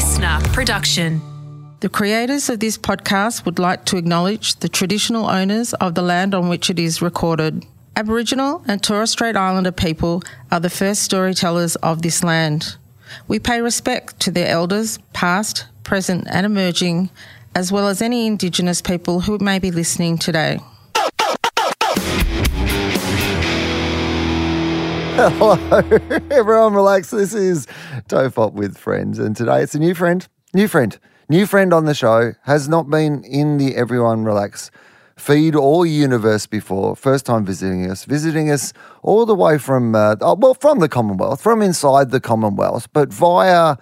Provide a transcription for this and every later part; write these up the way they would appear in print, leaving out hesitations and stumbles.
listener production. The creators of this podcast would like to acknowledge the traditional owners of the land on which it is recorded. Aboriginal and Torres Strait Islander people are the first storytellers of this land. We pay respect to their elders, past, present and emerging, as well as any Indigenous people who may be listening today. Hello, everyone, relax. This is Tofop with Friends, and today it's a new friend on the show. Has not been in the Everyone Relax feed or universe before. First time visiting us all the way from from the Commonwealth, from inside the Commonwealth, but via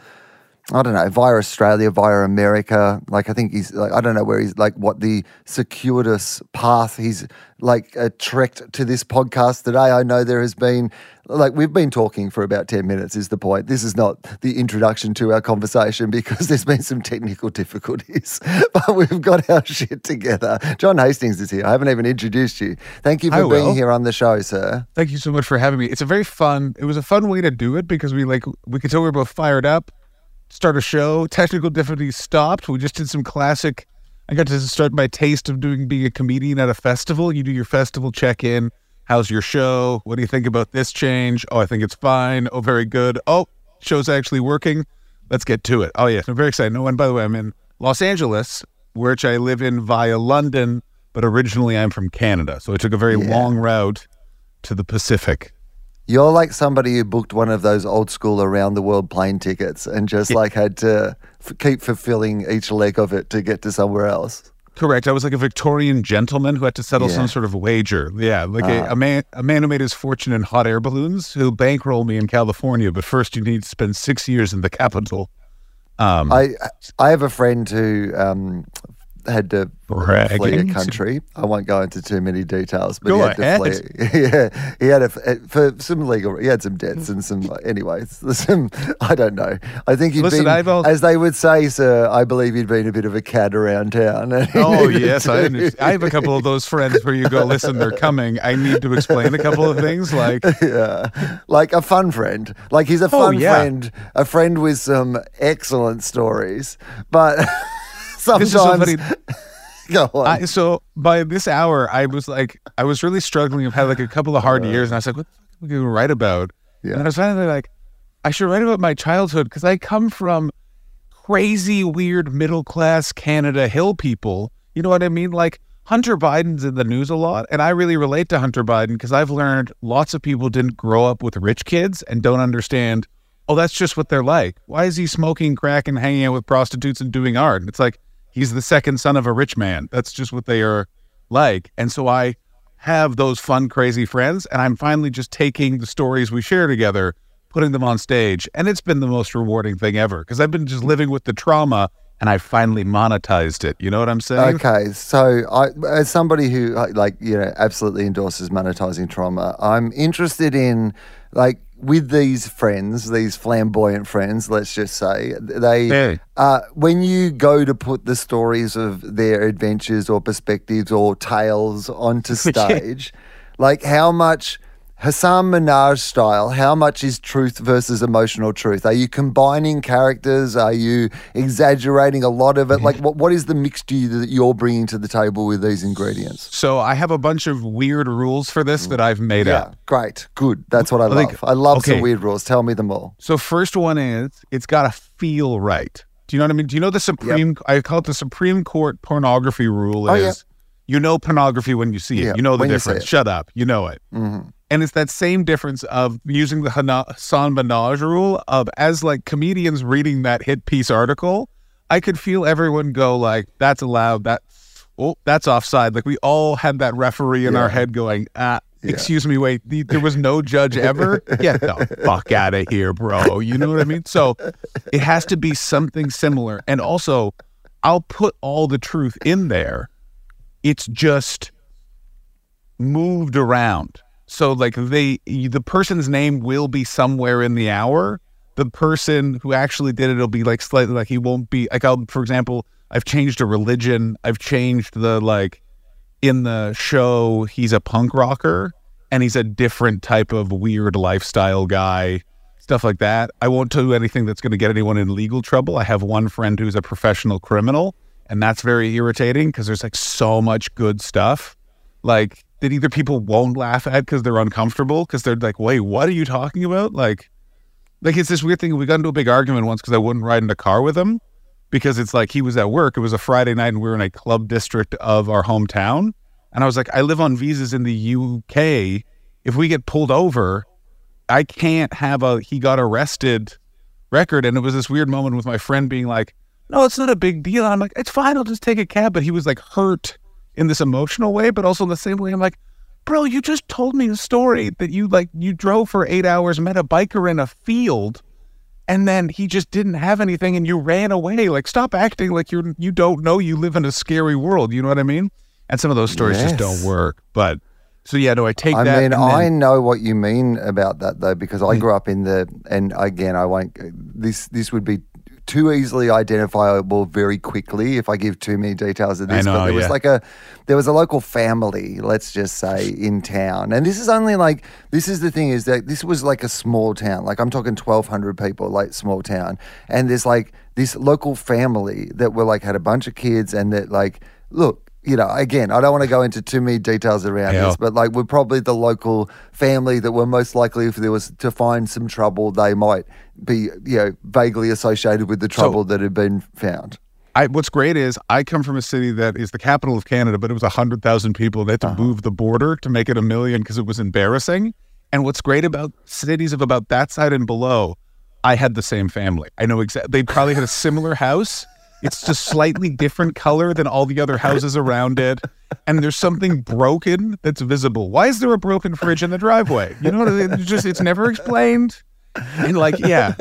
Australia, via America. Like, I think he's like, I don't know where he's like, what the circuitous path he's like trekked to this podcast today. I know there has been, like, we've been talking for about 10 minutes is the point. This is not the introduction to our conversation because there's been some technical difficulties, but we've got our shit together. John Hastings is here. I haven't even introduced you. Thank you for being here on the show, sir. Thank you so much for having me. It was a fun way to do it because we could tell we were both fired up. Start a show. Technical difficulties stopped. We just did some classic. I got to start my taste of being a comedian at a festival. You do your festival check-in. How's your show? What do you think about this change? Oh, I think it's fine. Oh, very good. Oh, show's actually working. Let's get to it. Oh, yes, I'm very excited. No, and by the way, I'm in Los Angeles, which I live in via London, but originally I'm from Canada. So I took a very long route to the Pacific. You're like somebody who booked one of those old school around the world plane tickets and just like had to keep fulfilling each leg of it to get to somewhere else. Correct. I was like a Victorian gentleman who had to settle some sort of wager. Yeah, like a man who made his fortune in hot air balloons who bankrolled me in California. But first you need to spend 6 years in the capital. I have a friend who had to flee a country. I won't go into too many details, but he had to flee. Yeah, he had for some legal. He had some debts and some. Anyways, I don't know. I think he'd been, as they would say, sir. I believe he'd been a bit of a cad around town. Oh yes, I have a couple of those friends where you go, listen, they're coming. I need to explain a couple of things, like like a fun friend. Like he's a fun friend, a friend with some excellent stories, but. Sometimes. This is so funny. Go on. So by this hour, I was really struggling. I've had like a couple of hard years, and I was like, what the fuck are we going to write about? Yeah. And I was finally like, I should write about my childhood because I come from crazy, weird, middle-class Canada hill people. You know what I mean? Like, Hunter Biden's in the news a lot, and I really relate to Hunter Biden because I've learned lots of people didn't grow up with rich kids and don't understand, oh, that's just what they're like. Why is he smoking crack and hanging out with prostitutes and doing art? And it's like, he's the second son of a rich man. That's just what they are like. And so I have those fun, crazy friends, and I'm finally just taking the stories we share together, putting them on stage. And it's been the most rewarding thing ever because I've been just living with the trauma and I finally monetized it. You know what I'm saying? Okay. So as somebody who absolutely endorses monetizing trauma, I'm interested in with these friends, these flamboyant friends, let's just say, when you go to put the stories of their adventures or perspectives or tales onto stage, like how much Hasan Minhaj style, how much is truth versus emotional truth? Are you combining characters? Are you exaggerating a lot of it? Like, what is the mixture that you're bringing to the table with these ingredients? So I have a bunch of weird rules for this that I've made up. Great. Good. That's what I love. I love some weird rules. Tell me them all. So first one is, it's got to feel right. Do you know what I mean? Do you know the Supreme, I call it the Supreme Court pornography rule is, you know pornography when you see it. Yeah. You know the difference. Shut up. You know it. Mm-hmm. And it's that same difference of using the Hasan Minhaj rule of, as like comedians reading that hit piece article, I could feel everyone go like, that's allowed, that's offside. Like we all had that referee in our head going, excuse me, wait, there was no judge ever? Get the fuck out of here, bro. You know what I mean? So it has to be something similar. And also, I'll put all the truth in there. It's just moved around. So like the person's name will be somewhere in the hour. The person who actually did it will be like slightly like he won't be like, for example, I've changed a religion. I've changed in the show, he's a punk rocker and he's a different type of weird lifestyle guy. stuff like that. I won't do anything that's going to get anyone in legal trouble. I have one friend who's a professional criminal, and that's very irritating because there's like so much good stuff like that either people won't laugh at because they're uncomfortable because they're like, wait, what are you talking about? Like it's this weird thing. We got into a big argument once because I wouldn't ride in a car with him because it's like he was at work. It was a Friday night and we were in a club district of our hometown. And I was like, I live on visas in the UK. If we get pulled over, I can't have he got arrested record. And it was this weird moment with my friend being like, no, it's not a big deal. I'm like, it's fine. I'll just take a cab. But he was like hurt in this emotional way, but also in the same way. I'm like, bro, you just told me a story that you drove for 8 hours, met a biker in a field, and then he just didn't have anything and you ran away. Like, stop acting like you don't know you live in a scary world. You know what I mean? And some of those stories just don't work. But so yeah, no, I take that. I mean, I know what you mean about that though, because I grew up in and again, I won't, this would be too easily identifiable very quickly if I give too many details of this. I know, but there was a local family, let's just say, in town. And this is the thing is that this was like a small town. Like I'm talking 1,200 people, like small town. And there's like this local family that were like had a bunch of kids and that like, look, you know, again, I don't want to go into too many details around this, but like we're probably the local family that were most likely, if there was to find some trouble, they might be, you know, vaguely associated with the trouble that had been found. What's great is I come from a city that is the capital of Canada, but it was 100,000 people. They had to move the border to make it 1 million because it was embarrassing. And what's great about cities of about that side and below, I had the same family. I know exactly. They probably had a similar house. It's just slightly different color than all the other houses around it. And there's something broken that's visible. Why is there a broken fridge in the driveway? You know, it's never explained. And like, yeah.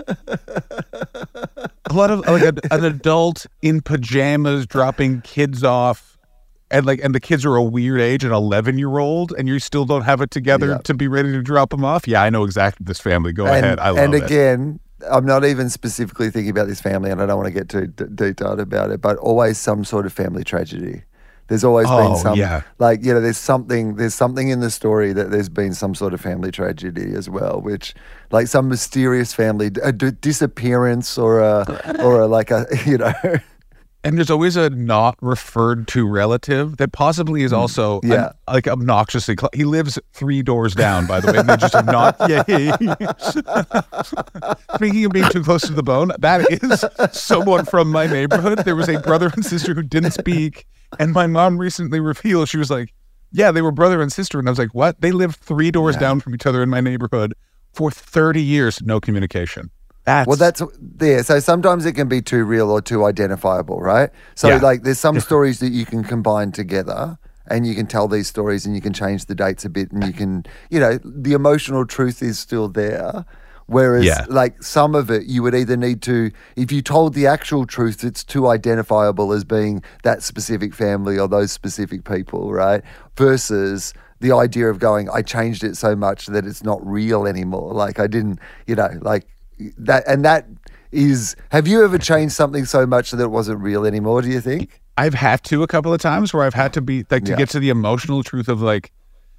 A lot of like an adult in pajamas dropping kids off. And the kids are a weird age, an 11-year-old, and you still don't have it together to be ready to drop them off. Yeah, I know exactly this family. Go ahead. I love it. And again, I'm not even specifically thinking about this family, and I don't want to get too detailed about it, but always some sort of family tragedy. There's always been some, like, you know, there's something in the story that there's been some sort of family tragedy as well, which, like, some mysterious family disappearance or like a, you know. And there's always a not referred to relative that possibly is also like obnoxiously he lives 3 doors down, by the way. And they're just Speaking of being too close to the bone, that is someone from my neighborhood. There was a brother and sister who didn't speak, and my mom recently revealed, she was like, yeah, they were brother and sister. And I was like, what? They lived 3 doors down from each other in my neighborhood for 30 years, no communication. So sometimes it can be too real or too identifiable, right? So like there's some stories that you can combine together and you can tell these stories and you can change the dates a bit and you can, you know, the emotional truth is still there. Whereas like some of it you would either need to, if you told the actual truth, it's too identifiable as being that specific family or those specific people, right? Versus the idea of going, I changed it so much that it's not real anymore. Like I didn't, you know, like, that is, have you ever changed something so much that it wasn't real anymore, do you think? I've had to a couple of times where I've had to be like to get to the emotional truth of like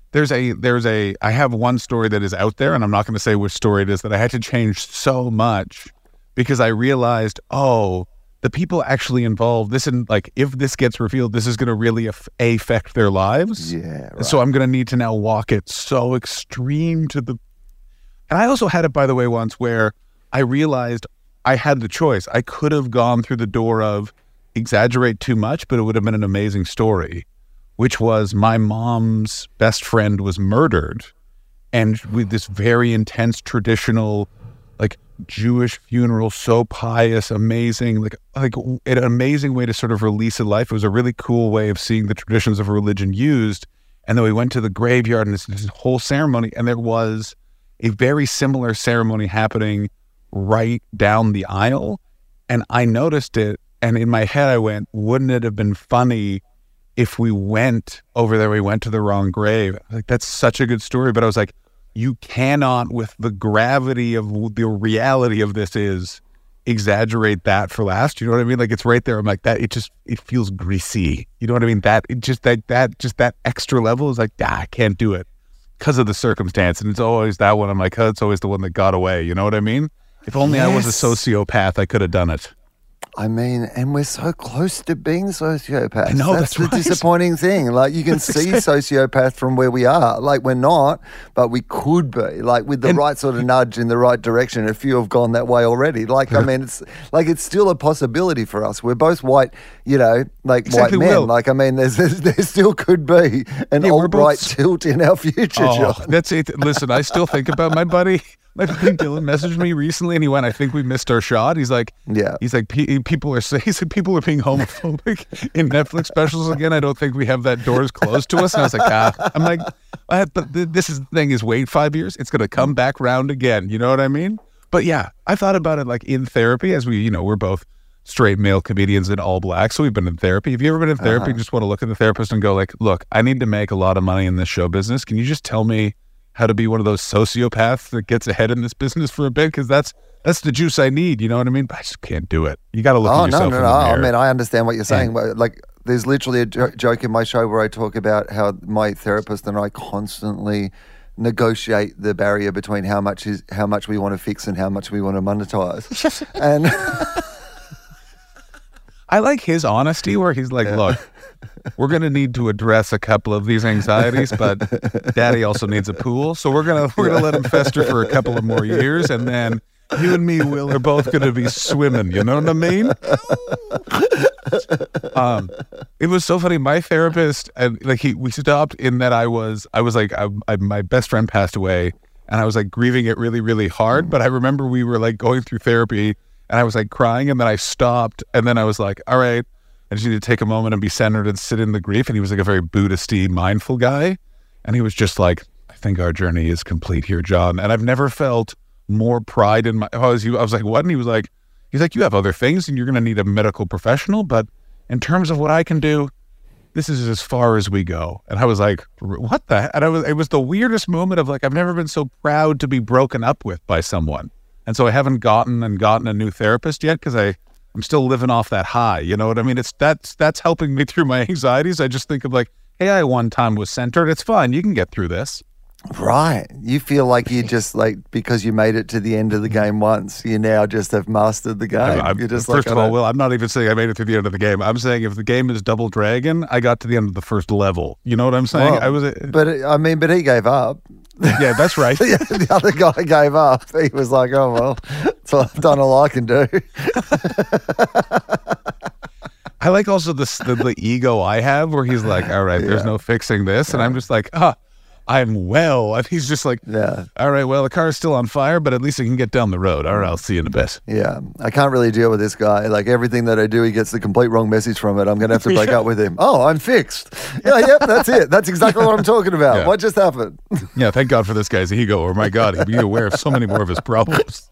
I have one story that is out there and I'm not going to say which story it is that I had to change so much because I realized, the people actually involved, like if this gets revealed, this is going to really affect their lives. Yeah. Right. So I'm going to need to now walk it so extreme to the. And I also had it, by the way, once where I realized I had the choice. I could have gone through the door of exaggerate too much, but it would have been an amazing story, which was my mom's best friend was murdered. And with this very intense, traditional, like Jewish funeral, so pious, amazing, like an amazing way to sort of release a life. It was a really cool way of seeing the traditions of religion used. And then we went to the graveyard and this whole ceremony, and there was a very similar ceremony happening right down the aisle. And I noticed it. And in my head, I went, wouldn't it have been funny if we went over there, we went to the wrong grave? Like, that's such a good story. But I was like, you cannot, with the gravity of the reality of this is, exaggerate that for last. You know what I mean? Like, it's right there. I'm like, it feels greasy. You know what I mean? That extra level is like, I can't do it. because of the circumstance. And it's always that one. I'm like, oh, it's always the one that got away. You know what I mean? If only I was a sociopath, I could have done it. I mean, and we're so close to being sociopaths. I know, that's the right. disappointing thing. Like, you can see sociopath from where we are. Like, we're not, but we could be. Like, with the right sort of nudge in the right direction. A few have gone that way already. Like, I mean, it's still a possibility for us. We're both white, white men. Will. Like, I mean, there still could be an alt-right tilt in our future, John. That's it. Listen, I still think about my buddy. My buddy Dylan messaged me recently, and he went, "I think we missed our shot." He's like, people are saying, people are being homophobic in Netflix specials again. I don't think we have that doors closed to us. And I was like, I'm like, but this is the thing is, wait 5 years, it's going to come back round again. You know what I mean? But yeah, I thought about it like in therapy, as we're both straight male comedians in all black, so we've been in therapy. Have you ever been in therapy? You just want to look at the therapist and go like, look, I need to make a lot of money in this show business. Can you just tell me how to be one of those sociopaths that gets ahead in this business for a bit? Because that's the juice I need. You know what I mean? But I just can't do it. You got to look at yourself in the mirror. I mean, I understand what you're saying. But like, there's literally a joke in my show where I talk about how my therapist and I constantly negotiate the barrier between how much we want to fix and how much we want to monetize. And I like his honesty where he's like, look, we're going to need to address a couple of these anxieties, but Daddy also needs a pool. So we're going to let him fester for a couple of more years. And then you and me, Will, are both going to be swimming. You know what I mean? It was so funny. My therapist, and we stopped in that I was like, my best friend passed away, and I was like grieving it really, really hard. But I remember we were like going through therapy, and I was like crying, and then I stopped, and then I was like, all right, I just need to take a moment and be centered and sit in the grief. And he was like a very Buddhist-y, mindful guy. And he was just like, I think our journey is complete here, John. And I've never felt more pride in I was like, what? And he's like, you have other things and you're going to need a medical professional. But in terms of what I can do, this is as far as we go. And I was like, what the? And it was the weirdest moment of like, I've never been so proud to be broken up with by someone. And so I haven't gotten a new therapist yet because I'm still living off that high. You know what I mean? That's helping me through my anxieties. I just think of like, hey, I one time was centered. It's fine. You can get through this. Right. You feel like you just like, because you made it to the end of the game once, you now just have mastered the game. You're just first of all, Will, I'm not even saying I made it through the end of the game. I'm saying if the game is Double Dragon, I got to the end of the first level. You know what I'm saying? Well, but he gave up. Yeah, that's right. The other guy gave up. He was like, oh, well, so I've done all I can do. I like also the ego I have where he's like, all right, there's no fixing this. And I'm just like, I'm well. And he's just like, all right, well, the car is still on fire, but at least I can get down the road. All right, I'll see you in a bit. Yeah, I can't really deal with this guy. Like everything that I do, he gets the complete wrong message from it. I'm going to have to break up with him. Oh, I'm fixed. Yep, that's it. That's exactly what I'm talking about. Yeah. What just happened? Yeah, thank God for this guy's ego. Or my God, he'd be aware of so many more of his problems.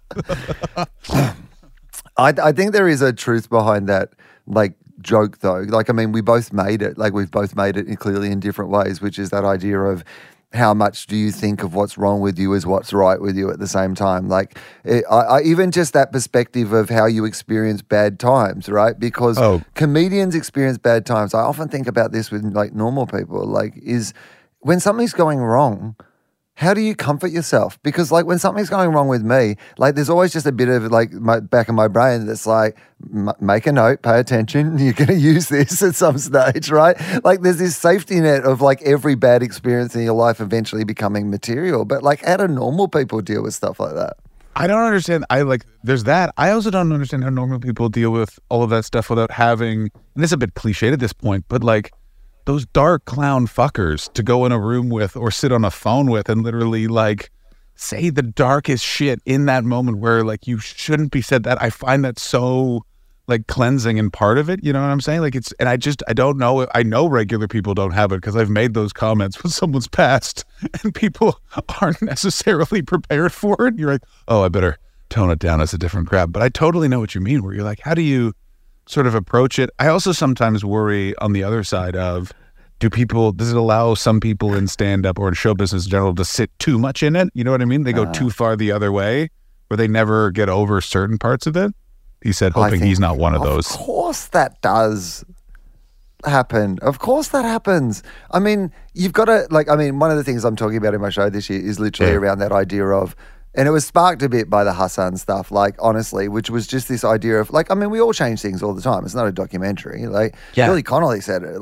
I think there is a truth behind that, like, joke though. Like, I mean, we both made it. Like, we've both made it clearly in different ways, which is that idea of how much do you think of what's wrong with you is what's right with you at the same time. Like, I even just that perspective of how you experience bad times, right? Because comedians experience bad times. I often think about this with like normal people, like, is when something's going wrong, how do you comfort yourself? Because like when something's going wrong with me, like there's always just a bit of like my back of my brain that's like, make a note, pay attention. You're going to use this at some stage, right? Like there's this safety net of like every bad experience in your life eventually becoming material. But like how do normal people deal with stuff like that? I don't understand. There's that. I also don't understand how normal people deal with all of that stuff without having, and this is a bit cliched at this point, but like, those dark clown fuckers to go in a room with or sit on a phone with and literally like say the darkest shit in that moment where like you shouldn't be said that. I find that so like cleansing and part of it. You know what I'm saying? Like and I don't know. I know regular people don't have it because I've made those comments when someone's passed and people aren't necessarily prepared for it. You're like, oh, I better tone it down as a different crowd. But I totally know what you mean where you're like, how do you sort of approach it? I also sometimes worry on the other side of, does it allow some people in stand-up or in show business in general to sit too much in it? You know what I mean? They go too far the other way where they never get over certain parts of it. He said, hoping he's not one of those. Of course that does. happen. Of course that happens. I mean, you've got to, one of the things I'm talking about in my show this year is literally around that idea of, and it was sparked a bit by the Hassan stuff, honestly, which was just this idea of, we all change things all the time. It's not a documentary. Billy Connolly said it.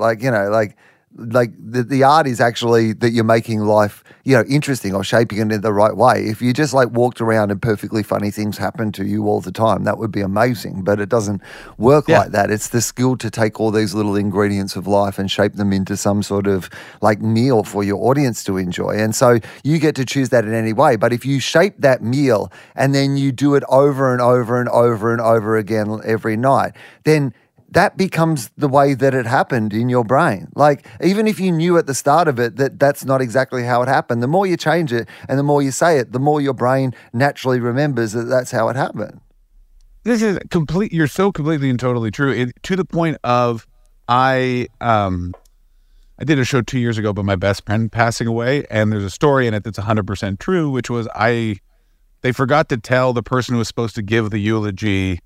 The art is actually that you're making life, interesting or shaping it in the right way. If you just walked around and perfectly funny things happen to you all the time, that would be amazing. But it doesn't work like that. It's the skill to take all these little ingredients of life and shape them into some sort of meal for your audience to enjoy. And so you get to choose that in any way. But if you shape that meal and then you do it over and over and over and over again every night, then that becomes the way that it happened in your brain. Even if you knew at the start of it that that's not exactly how it happened, the more you change it and the more you say it, the more your brain naturally remembers that that's how it happened. This is complete. You're so completely and totally true. To the point of, I did a show 2 years ago about my best friend passing away, and there's a story in it that's 100% true, which was they forgot to tell the person who was supposed to give the eulogy,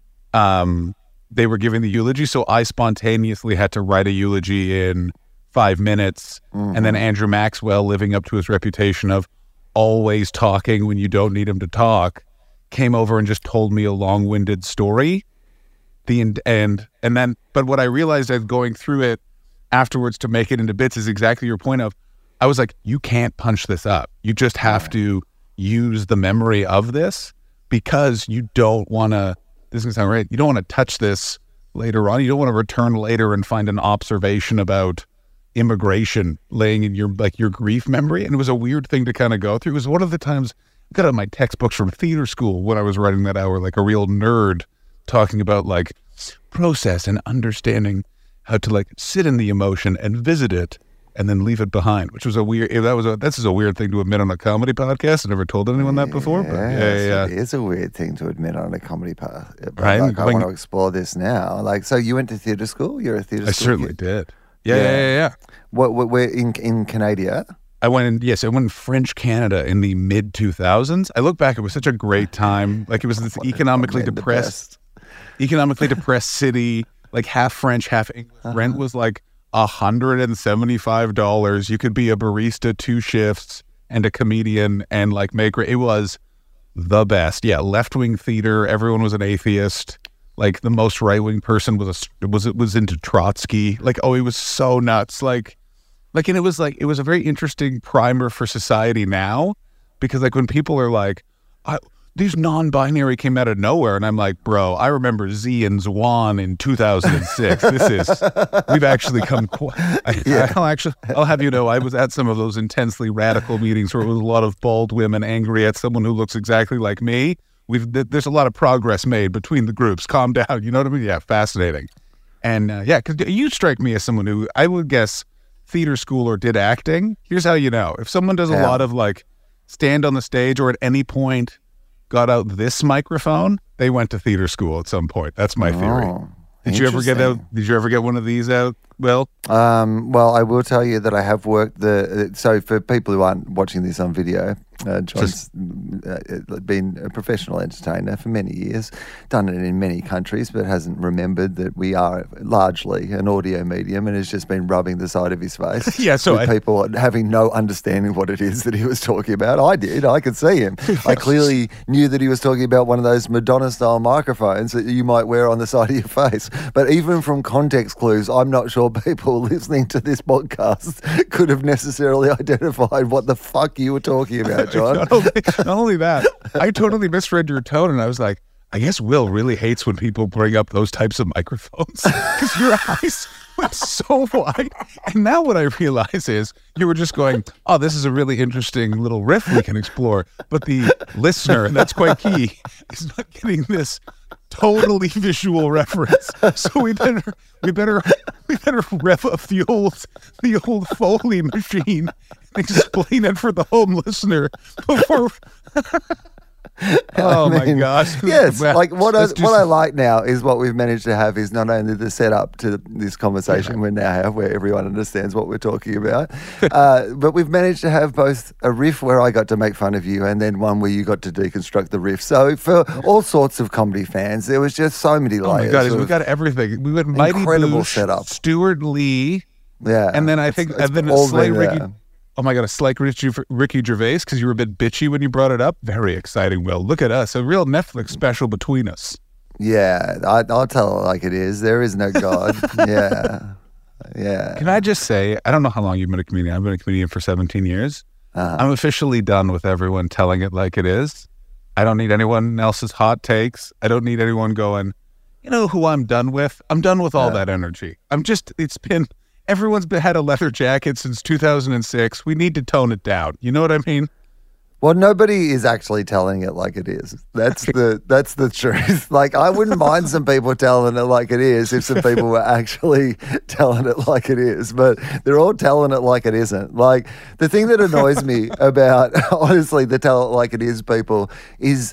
they were giving the eulogy, so I spontaneously had to write a eulogy in 5 minutes. And then Andrew Maxwell, living up to his reputation of always talking when you don't need him to talk, came over and just told me a long-winded story. But what I realized as going through it afterwards to make it into bits is exactly your point of, I was like, you can't punch this up. You just have to use the memory of this, because you don't want to, this is going to sound right, you don't want to touch this later on. You don't want to return later and find an observation about immigration laying in your grief memory. And it was a weird thing to kind of go through. It was one of the times I got out my textbooks from theater school when I was writing that hour, like a real nerd, talking about process and understanding how to sit in the emotion and visit it and then leave it behind, which was this is a weird thing to admit on a comedy podcast. I never told anyone that before. But it is a weird thing to admit on a comedy podcast. Right? I want to explore this now. So you went to theatre school? You're a theatre school I certainly did. Yeah. Where in Canada? I went in French Canada in the mid 2000s. I look back, it was such a great time. It was this economically depressed city, half French, half English. Rent was $175. You could be a barista 2 shifts and a comedian and it was the best. Yeah, left-wing theater. Everyone was an atheist. The most right-wing person was into Trotsky. It was so nuts. And it was a very interesting primer for society now, because when people are these non-binary came out of nowhere, and I'm like, bro, I remember Z and Zwan in 2006. We've actually come I'll have you know, I was at some of those intensely radical meetings where it was a lot of bald women angry at someone who looks exactly like me. There's a lot of progress made between the groups. Calm down, you know what I mean? Yeah, fascinating. And because you strike me as someone who, I would guess, theater school or did acting. Here's how you know. If someone does a lot of stand on the stage or at any point got out this microphone, they went to theater school at some point. That's my theory. Did you ever get one of these out, Will? Well, I will tell you that I have worked so for people who aren't watching this on video, John's been a professional entertainer for many years, done it in many countries, but hasn't remembered that we are largely an audio medium, and has just been rubbing the side of his face with people having no understanding what it is that he was talking about. I did. I could see him. I clearly knew that he was talking about one of those Madonna-style microphones that you might wear on the side of your face. But even from context clues, I'm not sure people listening to this podcast could have necessarily identified what the fuck you were talking about, John. Not only that, I totally misread your tone, and I was like, I guess Will really hates when people bring up those types of microphones, because your eyes went so wide. And now what I realize is you were just going, oh, this is a really interesting little riff we can explore. But the listener, and that's quite key, is not getting this totally visual reference. So we better rev up the old Foley machine and explain it for the home listener before. Oh my gosh. Yes. Like what I like now is what we've managed to have is not only the setup to this conversation we now have where everyone understands what we're talking about, but we've managed to have both a riff where I got to make fun of you and then one where you got to deconstruct the riff. So for all sorts of comedy fans, there was just so many layers. Oh my God, we got everything. We went Mighty incredible Boosh, setup. Stuart Lee. Yeah. And then I think, and then it's slight Ricky. Oh my God, a slight Ricky Gervais because you were a bit bitchy when you brought it up. Very exciting. Well, look at us. A real Netflix special between us. Yeah, I'll tell it like it is. There is no God. Yeah. Yeah. Can I just say, I don't know how long you've been a comedian. I've been a comedian for 17 years. I'm officially done with everyone telling it like it is. I don't need anyone else's hot takes. I don't need anyone going, you know who I'm done with? I'm done with all that energy. Everyone's had a leather jacket since 2006. We need to tone it down. You know what I mean? Well, nobody is actually telling it like it is. That's the truth. Like, I wouldn't mind some people telling it like it is if some people were actually telling it like it is, but they're all telling it like it isn't. Like, the thing that annoys me about, honestly, the tell it like it is people is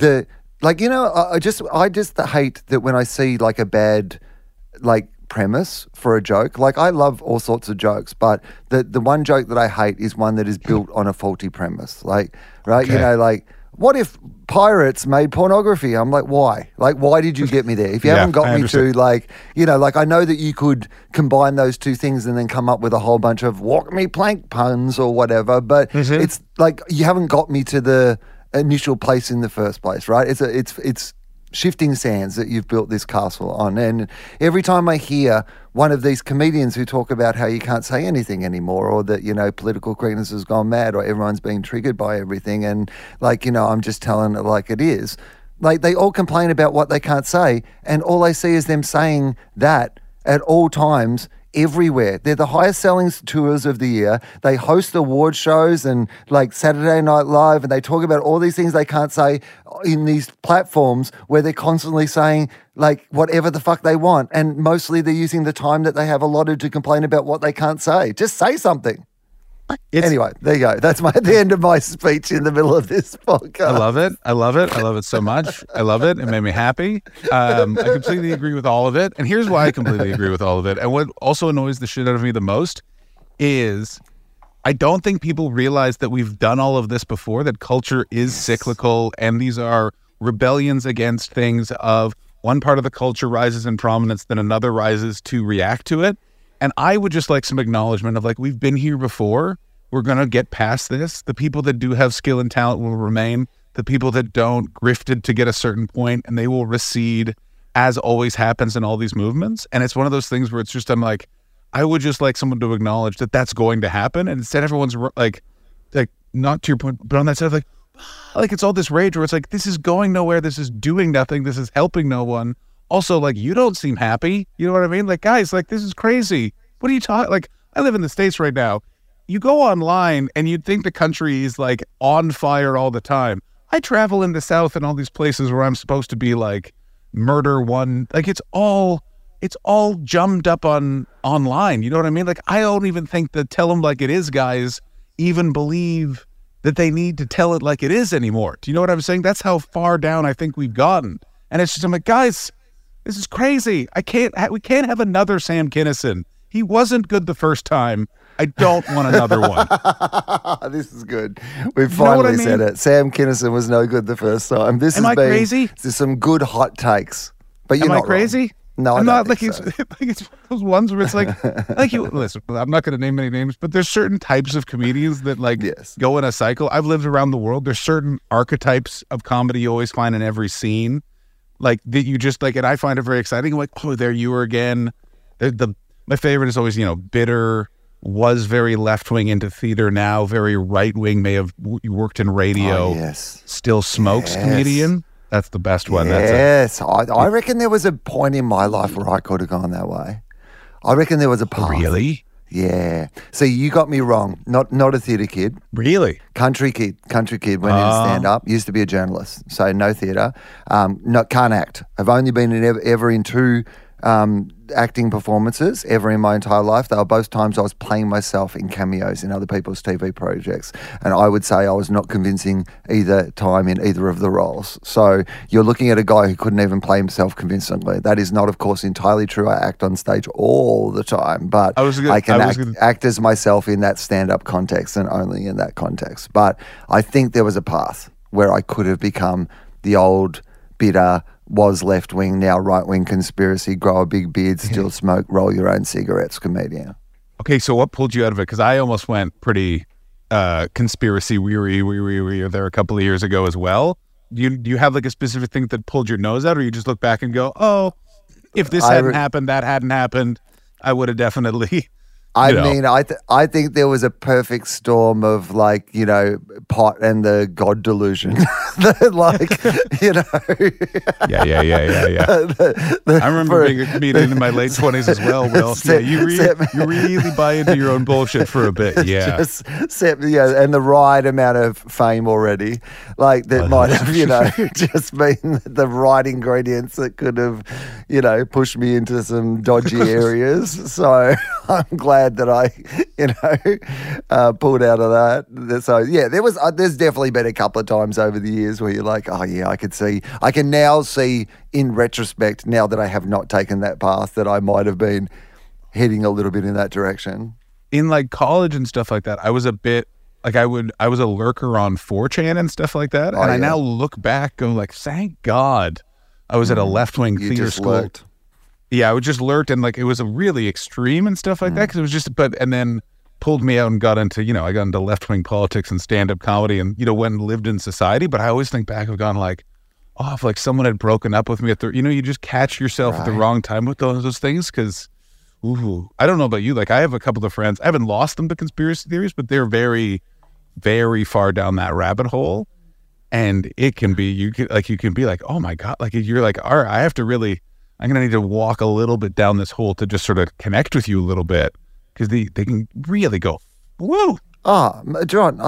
I just hate that when I see like a bad, like, premise for a joke. Like, I love all sorts of jokes, but the one joke that I hate is one that is built on a faulty premise. Like, right? Okay. You know, like, what if pirates made pornography? I'm like, why? Like, why did you get me there? If you haven't got me to, like, you know, like, I know that you could combine those two things and then come up with a whole bunch of walk me plank puns or whatever, but it's like, you haven't got me to the initial place in the first place, right? It's shifting sands that you've built this castle on. And every time I hear one of these comedians who talk about how you can't say anything anymore, or that, you know, political correctness has gone mad, or everyone's being triggered by everything, and, like, you know, I'm just telling it like it is. Like, they all complain about what they can't say, and all I see is them saying that at all times, everywhere. They're the highest selling tours of the year. They host award shows and like Saturday Night Live, and they talk about all these things they can't say in these platforms where they're constantly saying like whatever the fuck they want. And mostly they're using the time that they have allotted to complain about what they can't say. Just say something. Anyway, there you go. That's the end of my speech in the middle of this podcast. I love it. I love it. I love it so much. I love it. It made me happy. I completely agree with all of it. And here's why I completely agree with all of it. And what also annoys the shit out of me the most is I don't think people realize that we've done all of this before, that culture is cyclical, and these are rebellions against things of one part of the culture rises in prominence, then another rises to react to it. And I would just like some acknowledgement of like, we've been here before. We're going to get past this. The people that do have skill and talent will remain. The people that don't grifted to get a certain point, and they will recede, as always happens in all these movements. And it's one of those things where it's just, I'm like, I would just like someone to acknowledge that that's going to happen. And instead everyone's like not to your point, but on that side of like it's all this rage where it's like, this is going nowhere. This is doing nothing. This is helping no one. Also, like, you don't seem happy. You know what I mean? Like, guys, like, this is crazy. What are you talking? Like, I live in the States right now. You go online and you'd think the country is, like, on fire all the time. I travel in the South and all these places where I'm supposed to be, like, murder one. Like, it's all jummed up online. You know what I mean? Like, I don't even think the tell them like it is guys even believe that they need to tell it like it is anymore. Do you know what I'm saying? That's how far down I think we've gotten. And it's just, I'm like, guys, this is crazy. We can't have another Sam Kinison. He wasn't good the first time. I don't want another one. This is good. We've finally said it. Sam Kinison was no good the first time. Am I crazy? There's some good hot takes. But you're not crazy? Wrong. No, I'm not. Like, so. It's those ones where it's like listen, I'm not going to name any names, but there's certain types of comedians that go in a cycle. I've lived around the world. There's certain archetypes of comedy you always find in every scene. Like that you just like, and I find it very exciting. I'm like, oh, there you are again. My favorite is always, bitter, was very left-wing into theater, now very right-wing, may have worked in radio, still smokes comedian. That's the best one. Yes. I reckon there was a point in my life where I could have gone that way. I reckon there was a path. Really? Yeah. See, you got me wrong. Not a theatre kid. Really? Country kid. Went in stand-up. Used to be a journalist. So no theatre. Can't act. I've only been ever in two acting performances ever in my entire life. They were both times I was playing myself in cameos in other people's TV projects. And I would say I was not convincing either time in either of the roles. So you're looking at a guy who couldn't even play himself convincingly. That is not, of course, entirely true. I act on stage all the time, but I can act as myself in that stand-up context and only in that context. But I think there was a path where I could have become the old, bitter, was left-wing, now right-wing conspiracy, grow a big beard, still smoke, roll your own cigarettes comedian. Okay, so what pulled you out of it? Because I almost went pretty conspiracy weary there a couple of years ago as well. Do you have like a specific thing that pulled your nose out, or you just look back and go, oh, if this hadn't happened, that hadn't happened, I would have definitely... I think there was a perfect storm of like, you know, pot and the God delusion. Like, you know. Yeah. I remember being a comedian in my late 20s as well, Will. You really buy into your own bullshit for a bit. Yeah. And the right amount of fame already. Like that might have, you know, just been the right ingredients that could have, you know, pushed me into some dodgy areas. So I'm glad that I, you know, pulled out of that. So yeah, there's definitely been a couple of times over the years where you're like, oh yeah, I can now see in retrospect, now that I have not taken that path, that I might have been heading a little bit in that direction. In like college and stuff like that, I was a bit like I was a lurker on 4chan and stuff like that, and I now look back, go like, thank God I was at a left-wing theater school. Lurked. Yeah, I would just lurked, and like it was a really extreme and stuff like that, because it was just, and then pulled me out and got into, you know, I got into left-wing politics and stand-up comedy and, you know, went and lived in society. But I always think back, I've gone like, oh, if like someone had broken up with me at the, you know, you just catch yourself at the wrong time with those things, because, I don't know about you, like I have a couple of friends, I haven't lost them to conspiracy theories, but they're very, very far down that rabbit hole. And it can be, you can be like, oh my God, like you're like, all right, I'm going to need to walk a little bit down this hole to just sort of connect with you a little bit, because they can really go, whoa. John,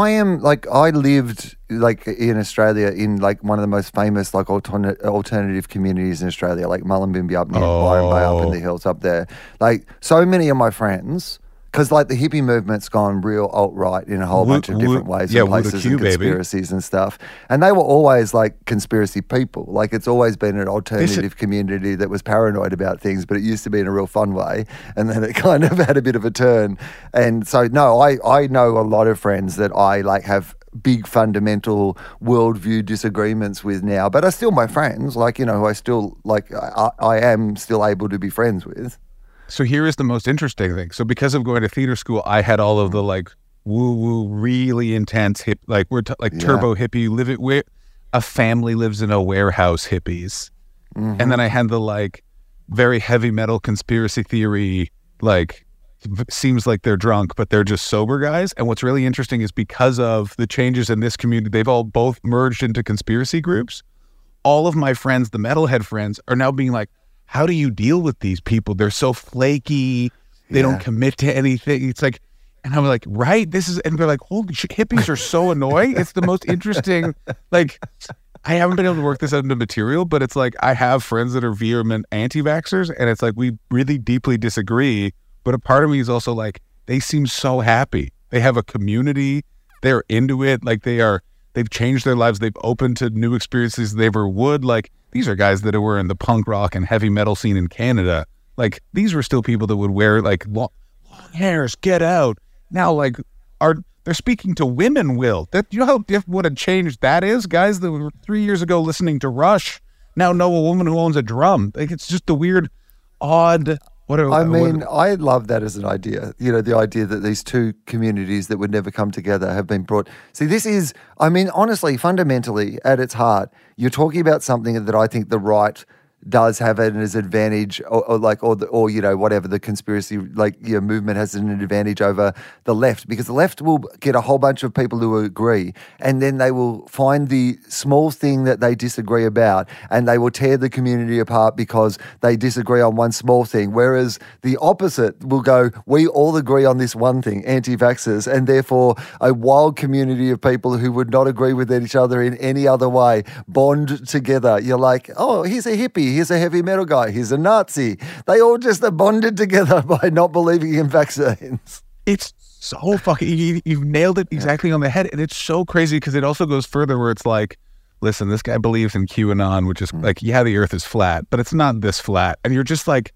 I lived like in Australia in like one of the most famous like alternative communities in Australia, like Mullumbimby up near Byron Bay up in the hills up there. Like so many of my friends, because like the hippie movement's gone real alt-right in a whole bunch of different ways and places and conspiracies and stuff. And they were always like conspiracy people. Like it's always been an alternative community that was paranoid about things, but it used to be in a real fun way. And then it kind of had a bit of a turn. And so, no, I know a lot of friends that I like have big fundamental worldview disagreements with now, but are still my friends, like, you know, who I still, like, I am still able to be friends with. So here is the most interesting thing. So because of going to theater school, I had all of the like woo-woo, really intense hip, like turbo hippie, live it where a family lives in a warehouse hippies. Mm-hmm. And then I had the like very heavy metal conspiracy theory, like seems like they're drunk, but they're just sober guys. And what's really interesting is because of the changes in this community, they've all both merged into conspiracy groups. All of my friends, the metalhead friends, are now being like, how do you deal with these people? They're so flaky. They don't commit to anything. It's like, and I'm like, right? This is, and they're like, holy shit, hippies are so annoying. It's the most interesting, like, I haven't been able to work this out into material, but it's like, I have friends that are vehement anti-vaxxers, and it's like, we really deeply disagree. But a part of me is also like, they seem so happy. They have a community. They're into it. Like they've changed their lives. They've opened to new experiences they ever would. Like, these are guys that were in the punk rock and heavy metal scene in Canada. Like, these were still people that would wear like long hairs, get out. Now, like, they're speaking to women, Will. That, you know what a change that is? Guys that were 3 years ago listening to Rush now know a woman who owns a drum. Like, it's just the weird, odd... I love that as an idea. You know, the idea that these two communities that would never come together have been brought. See, this is, I mean, honestly, fundamentally, at its heart, you're talking about something that I think the right does have an advantage, or you know, whatever the conspiracy movement has an advantage over the left, because the left will get a whole bunch of people who agree, and then they will find the small thing that they disagree about, and they will tear the community apart because they disagree on one small thing. Whereas the opposite will go, we all agree on this one thing, anti-vaxxers, and therefore a wild community of people who would not agree with each other in any other way bond together. You're like, oh, here's a hippie. here's a heavy metal guy, here's a Nazi. They all just are bonded together by not believing in vaccines. It's so fucking, you've nailed it exactly on the head. And it's so crazy because it also goes further where it's like, listen, this guy believes in QAnon, which is like, yeah, the earth is flat, but it's not this flat. And you're just like,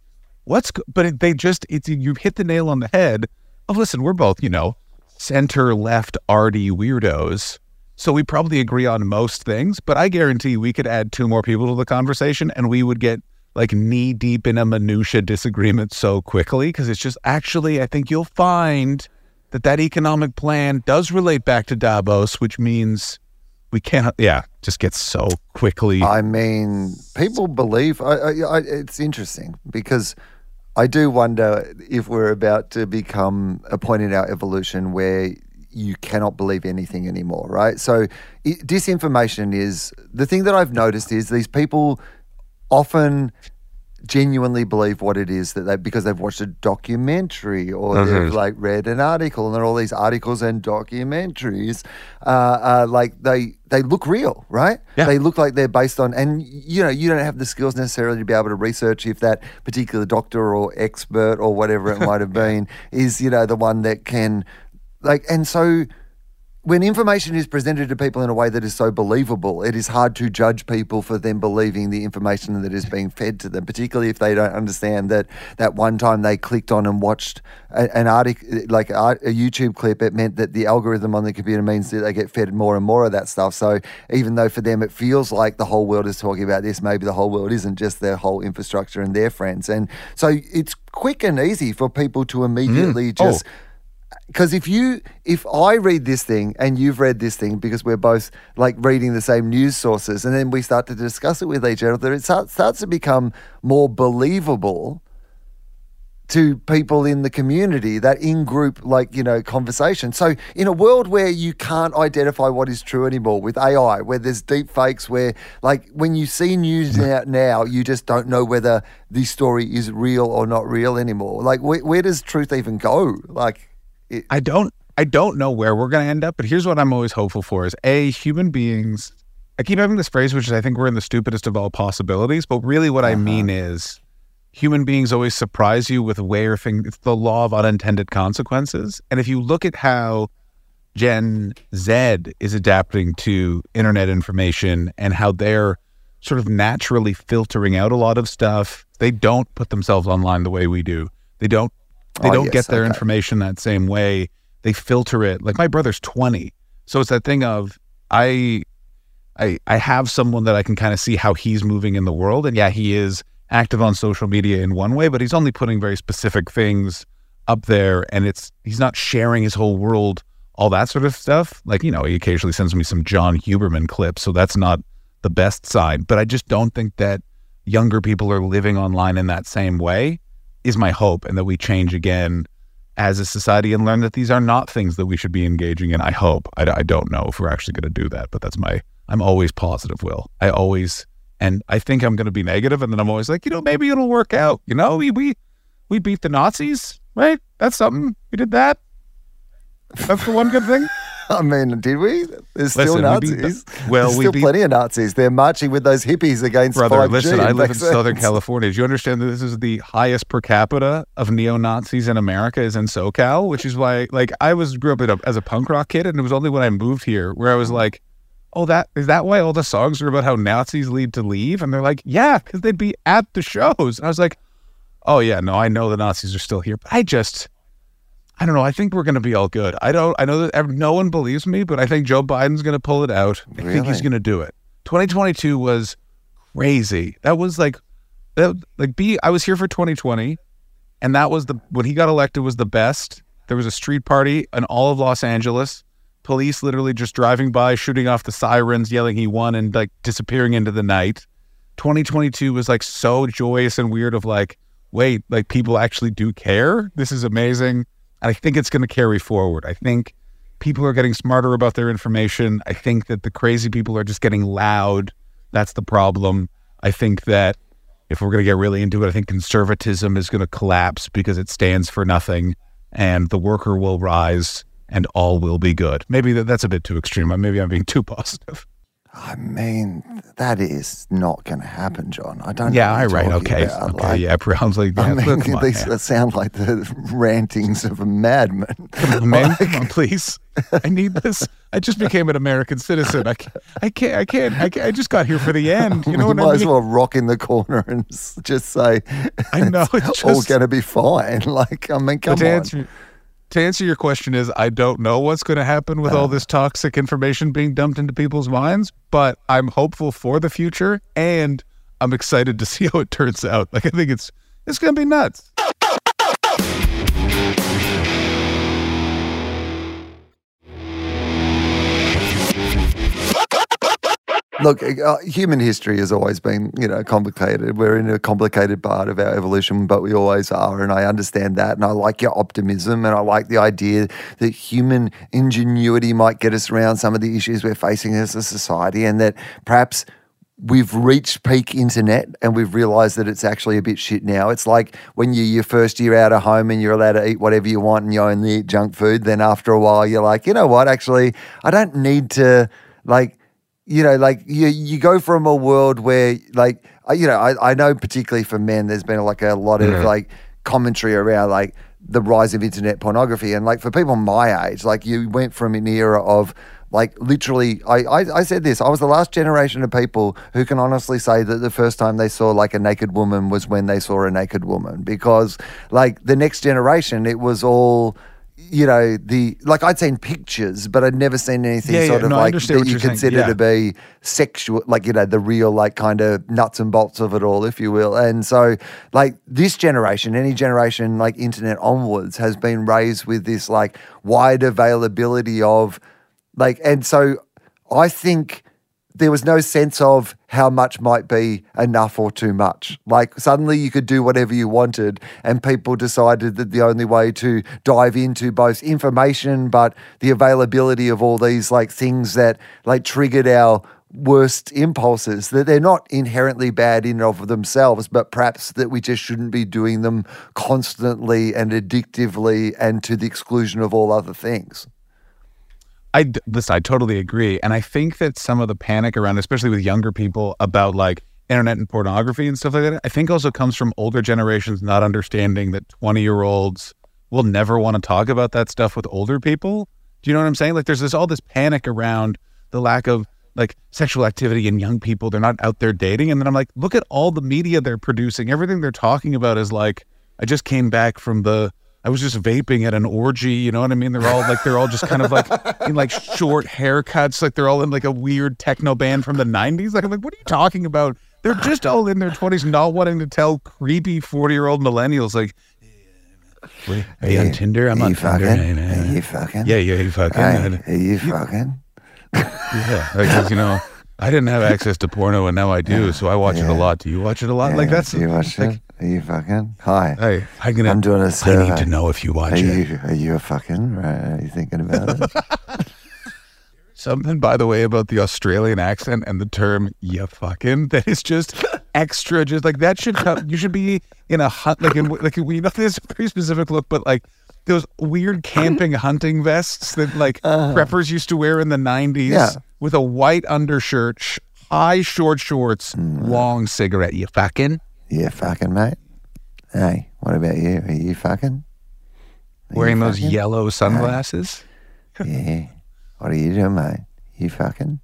you've hit the nail on the head of, listen, we're both, center left arty weirdos. So we probably agree on most things, but I guarantee we could add 2 more people to the conversation and we would get like knee deep in a minutia disagreement so quickly. Because it's just, actually, I think you'll find that economic plan does relate back to Davos, which means we can't, just get so quickly. I mean, people believe, it's interesting because I do wonder if we're about to become a point in our evolution where you cannot believe anything anymore, right? So disinformation is, the thing that I've noticed is these people often genuinely believe what it is that because they've watched a documentary or they've like read an article, and there are all these articles and documentaries like they look real, right? Yeah. They look like they're based on, and you don't have the skills necessarily to be able to research if that particular doctor or expert or whatever it might have been is the one that can and so when information is presented to people in a way that is so believable, it is hard to judge people for them believing the information that is being fed to them, particularly if they don't understand that one time they clicked on and watched an article, like a YouTube clip, it meant that the algorithm on the computer means that they get fed more and more of that stuff. So even though for them it feels like the whole world is talking about this, maybe the whole world isn't, just their whole infrastructure and their friends. And so it's quick and easy for people to immediately just... Because if I read this thing and you've read this thing, because we're both like reading the same news sources, and then we start to discuss it with each other, it starts to become more believable to people in the community, that in-group conversation. So in a world where you can't identify what is true anymore with AI, where there's deep fakes, where like when you see news now, you just don't know whether the story is real or not real anymore. Like where does truth even go? I don't know where we're going to end up, but here's what I'm always hopeful for is human beings, I keep having this phrase, which is I think we're in the stupidest of all possibilities, but really what I mean is human beings always surprise you with where things, it's the law of unintended consequences. And if you look at how Gen Z is adapting to internet information and how they're sort of naturally filtering out a lot of stuff, they don't put themselves online the way we do. They don't get their information that same way. They filter it. Like my brother's 20. So it's that thing of I have someone that I can kind of see how he's moving in the world. And yeah, he is active on social media in one way, but he's only putting very specific things up there. And he's not sharing his whole world, all that sort of stuff. Like, he occasionally sends me some John Huberman clips. So that's not the best side. But I just don't think that younger people are living online in that same way. Is my hope, and that we change again as a society and learn that these are not things that we should be engaging in. I hope. I don't know if we're actually going to do that, but I'm always positive, Will. And I think I'm going to be negative, and then I'm always like, maybe it'll work out. We beat the Nazis, right? That's something. We did that. That's the one good thing. I mean, did we? There's still Nazis. There's still plenty of Nazis. They're marching with those hippies against 5G. Listen, I live in Southern California. Do you understand that this is the highest per capita of neo-Nazis in America is in SoCal, which is why, I grew up as a punk rock kid, and it was only when I moved here where I was like, oh, is that why all the songs are about how Nazis lead to leave? And they're like, yeah, because they'd be at the shows. And I was like, oh yeah, no, I know the Nazis are still here, but I don't know. I think we're going to be all good. I know that no one believes me, but I think Joe Biden's going to pull it out. I think he's going to do it. 2022 was crazy. That was I was here for 2020, and that was when he got elected was the best. There was a street party in all of Los Angeles. Police literally just driving by, shooting off the sirens, yelling he won, and disappearing into the night. 2022 was so joyous and weird of wait, people actually do care. This is amazing. And I think it's going to carry forward. I think people are getting smarter about their information. I think that the crazy people are just getting loud. That's the problem. I think that if we're going to get really into it, I think conservatism is going to collapse because it stands for nothing, and the worker will rise and all will be good. Maybe that's a bit too extreme. Maybe I'm being too positive. I mean, that is not going to happen, John. I don't. Yeah, right. Okay. Yeah, Brown's like. Yeah, I mean, these sound like the rantings of a madman. Man, come on, please. I need this. I just became an American citizen. I can't. I just got here for the end. You know what I mean? You might as well rock in the corner and just say, I know it's all going to be fine. Like, I mean, come on. To answer your question is, I don't know what's going to happen with all this toxic information being dumped into people's minds, but I'm hopeful for the future, and I'm excited to see how it turns out. Like, I think it's going to be nuts. Look, human history has always been, complicated. We're in a complicated part of our evolution, but we always are, and I understand that, and I like your optimism, and I like the idea that human ingenuity might get us around some of the issues we're facing as a society, and that perhaps we've reached peak internet and we've realised that it's actually a bit shit now. It's like when you're your first year out of home and you're allowed to eat whatever you want and you only eat junk food, then after a while you're like, you know what, actually, I don't need to, you go from a world where, I know particularly for men, there's been a lot of commentary around the rise of internet pornography, and for people my age, you went from an era of literally, I said this, I was the last generation of people who can honestly say that the first time they saw a naked woman was when they saw a naked woman, because the next generation, it was all, I'd seen pictures, but I'd never seen anything that you consider to be sexual, the real, kind of nuts and bolts of it all, if you will. And so, this generation, any generation, internet onwards, has been raised with this, wide availability of, and so I think there was no sense of how much might be enough or too much. Suddenly you could do whatever you wanted, and people decided that the only way to dive into both information but the availability of all these things that triggered our worst impulses, that they're not inherently bad in and of themselves, but perhaps that we just shouldn't be doing them constantly and addictively and to the exclusion of all other things. I totally agree. And I think that some of the panic around, especially with younger people, about internet and pornography and stuff like that, I think also comes from older generations not understanding that 20-year-olds will never want to talk about that stuff with older people. Do you know what I'm saying? There's all this panic around the lack of sexual activity in young people. They're not out there dating. And then I'm like, look at all the media they're producing. Everything they're talking about is I just came back from I was just vaping at an orgy, you know what I mean? They're all just kind of in short haircuts, they're all in a weird techno band from the 90s. I'm like, what are you talking about? They're just all in their 20s, not wanting to tell creepy 40-year-old millennials are you on Tinder? I'm on Tinder. Are you fucking? Yeah, you fucking. Are you fucking? Yeah, because I didn't have access to porno and now I do, so I watch it a lot. Do you watch it a lot? That's you watch it. Are you fucking? Hi. Hey, I'm doing a survey. I need to know if you watch it. Are you a fucking? Right? Are you thinking about it? Something, by the way, about the Australian accent and the term "you fucking" that is just extra. Just that should come. You should be in a hunt, we know there's a very specific look, but those weird camping hunting vests that preppers used to wear in the 90s, with a white undershirt, high short shorts, long cigarette. You fucking? Yeah, fucking, mate. Hey, what about you? Are you fucking? Wearing those yellow sunglasses? Yeah. What are you doing, mate? You fucking?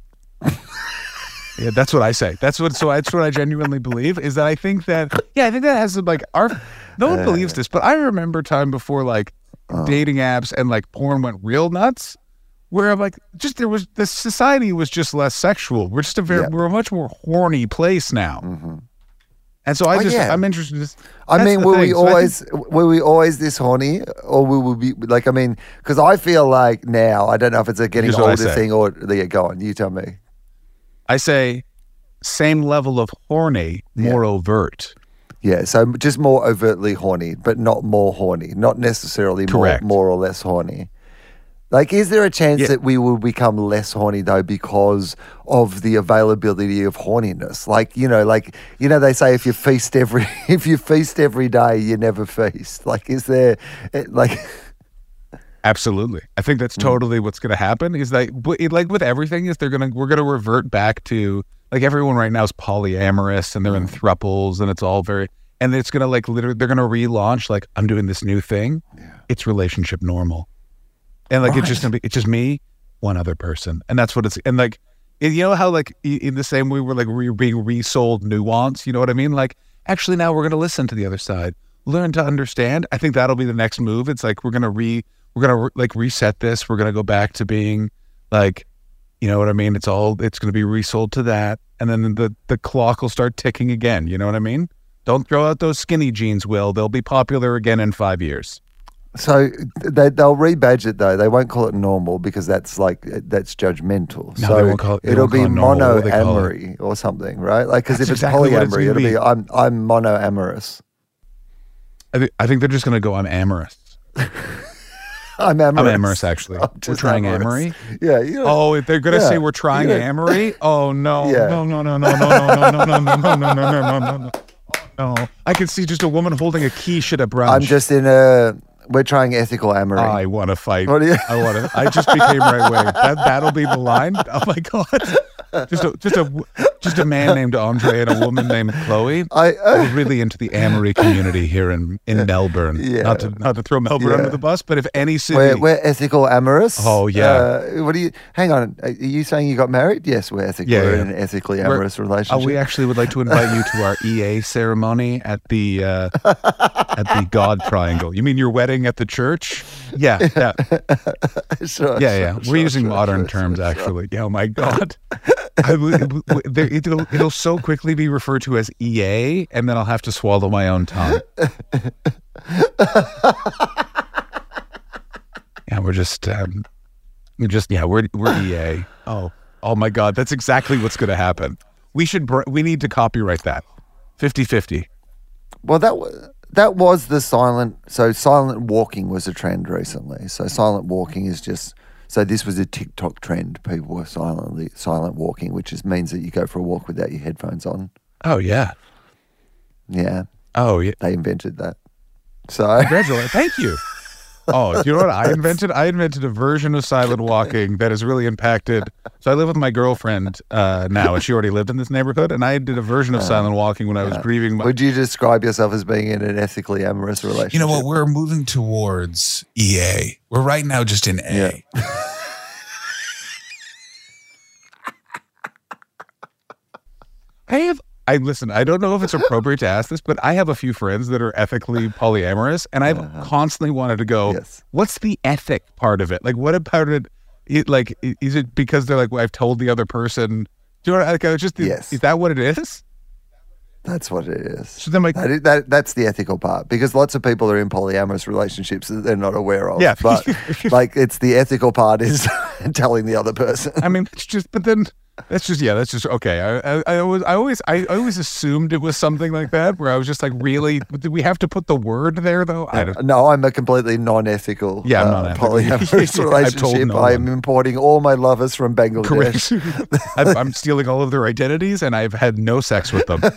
Yeah, that's what I say. That's what I genuinely believe, is that I think that has no one believes this, but I remember time before dating apps and porn went real nuts, where I'm the society was just less sexual. We're just we're a much more horny place now. Mm-hmm. And so I'm interested. Were we always this horny, or will we be because I feel now, I don't know if it's a getting older thing or go on, you tell me. I say same level of horny, more overt. Yeah, so just more overtly horny, but not more horny, not necessarily more or less horny. Is there a chance that we will become less horny though because of the availability of horniness? They say if you feast every day, you never feast. Is there Absolutely. I think that's totally what's going to happen. Is like with everything, is we're gonna revert back to like everyone right now is polyamorous and they're in thruples and it's all and it's gonna like literally they're gonna relaunch like I'm doing this new thing. Yeah. It's relationship normal, and like it's just me, one other person, and that's what it's and like you know how like in the same way we're being resold nuance. You know what I mean? Like actually now we're gonna listen to the other side, learn to understand. I think that'll be the next move. It's like we're gonna reset this. We're going to go back to being like, you know what I mean? It's going to be resold to that. And then the clock will start ticking again. You know what I mean? Don't throw out those skinny jeans, Will. They'll be popular again in 5 years. So they'll rebadge it though. They won't call it normal because that's judgmental. No, so they won't call it, it'll be monoamory or something, right? Like, because if it's exactly polyamory, it'll be I'm monoamorous. I think they're just going to go, I'm amorous. I'm amorous. I'm amorous, actually. We're trying amory. Yeah. Oh, they're gonna say we're trying amory. Oh no! Yeah. No! I can see just a woman holding a quiche at a brunch. I'm just we're trying ethical amory. I want to fight. What do you? I just became right wing. That'll be the line. Oh my god! Just a man named Andre and a woman named Chloe. We're really into the amory community here in Melbourne. Yeah. Not to throw Melbourne under the bus, but if any city, we're ethical amorous. Oh yeah. What do you? Hang on. Are you saying you got married? Yes, we're ethical. Yeah, we're in an ethically amorous relationship. We actually would like to invite you to our EA ceremony at the God Triangle. You mean your wedding at the church? Yeah. Sure. Yeah. We're using modern terms actually. Yeah, oh my god. It'll so quickly be referred to as EA, and then I'll have to swallow my own tongue. Yeah, we're EA. Oh my God, that's exactly what's going to happen. We need to copyright that. 50-50. Well, that was the silent walking was a trend recently. So silent walking is just. So this was a TikTok trend. People were silent walking, which means that you go for a walk without your headphones on. Oh, yeah. Yeah. Oh, yeah. They invented that. So congratulations. Thank you. Oh, do you know what I invented? I invented a version of silent walking that has really impacted. So I live with my girlfriend now, and she already lived in this neighborhood, and I did a version of silent walking when I was grieving. Would you describe yourself as being in an ethically amorous relationship? You know what? We're moving towards EA. We're right now just in A. Yeah. Listen, I don't know if it's appropriate to ask this, but I have a few friends that are ethically polyamorous, and I've constantly wanted to go, what's the ethic part of it? Like, what about it? Is it because they're like, well, I've told the other person? Do you know what I just, yes. Is that what it is? That's what it is. So then that's the ethical part, because lots of people are in polyamorous relationships that they're not aware of. Yeah. But it's the ethical part is telling the other person. I mean, that's just okay. I always assumed it was something like that, where I was just like, really, do we have to put the word there though? No, I'm a completely non-ethical polyamorous relationship. I am importing all my lovers from Bangladesh. Correct. I'm stealing all of their identities, and I've had no sex with them.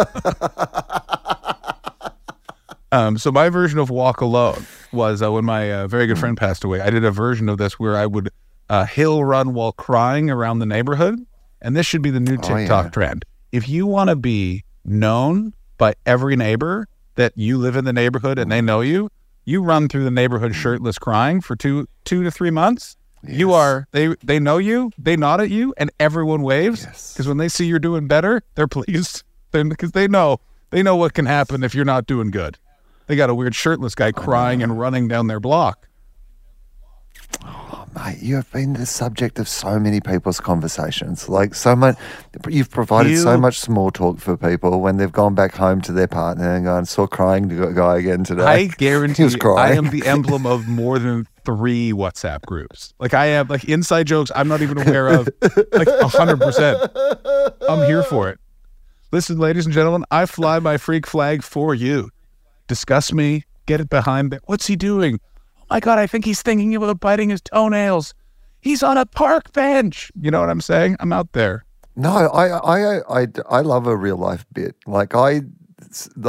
So my version of walk alone was when my very good friend passed away. I did a version of this where I would hill run while crying around the neighborhood. And this should be the new TikTok trend. If you want to be known by every neighbor that you live in the neighborhood and they know you, you run through the neighborhood shirtless crying for 2 to 3 months. Yes. They know you, they nod at you, and everyone waves. Because when they see you're doing better, they're pleased. Because they know what can happen if you're not doing good. They got a weird shirtless guy crying and running down their block. Oh, mate, you have been the subject of so many people's conversations. Like you've provided so much small talk for people when they've gone back home to their partner and gone, saw crying guy again today. I guarantee I am the emblem of more than 3 WhatsApp groups. Like I have inside jokes I'm not even aware of, 100%. I'm here for it. Listen, ladies and gentlemen, I fly my freak flag for you. Discuss me, get it behind me. What's he doing? My God, I think he's thinking about biting his toenails. He's on a park bench. You know what I'm saying? I'm out there. No, I love a real life bit.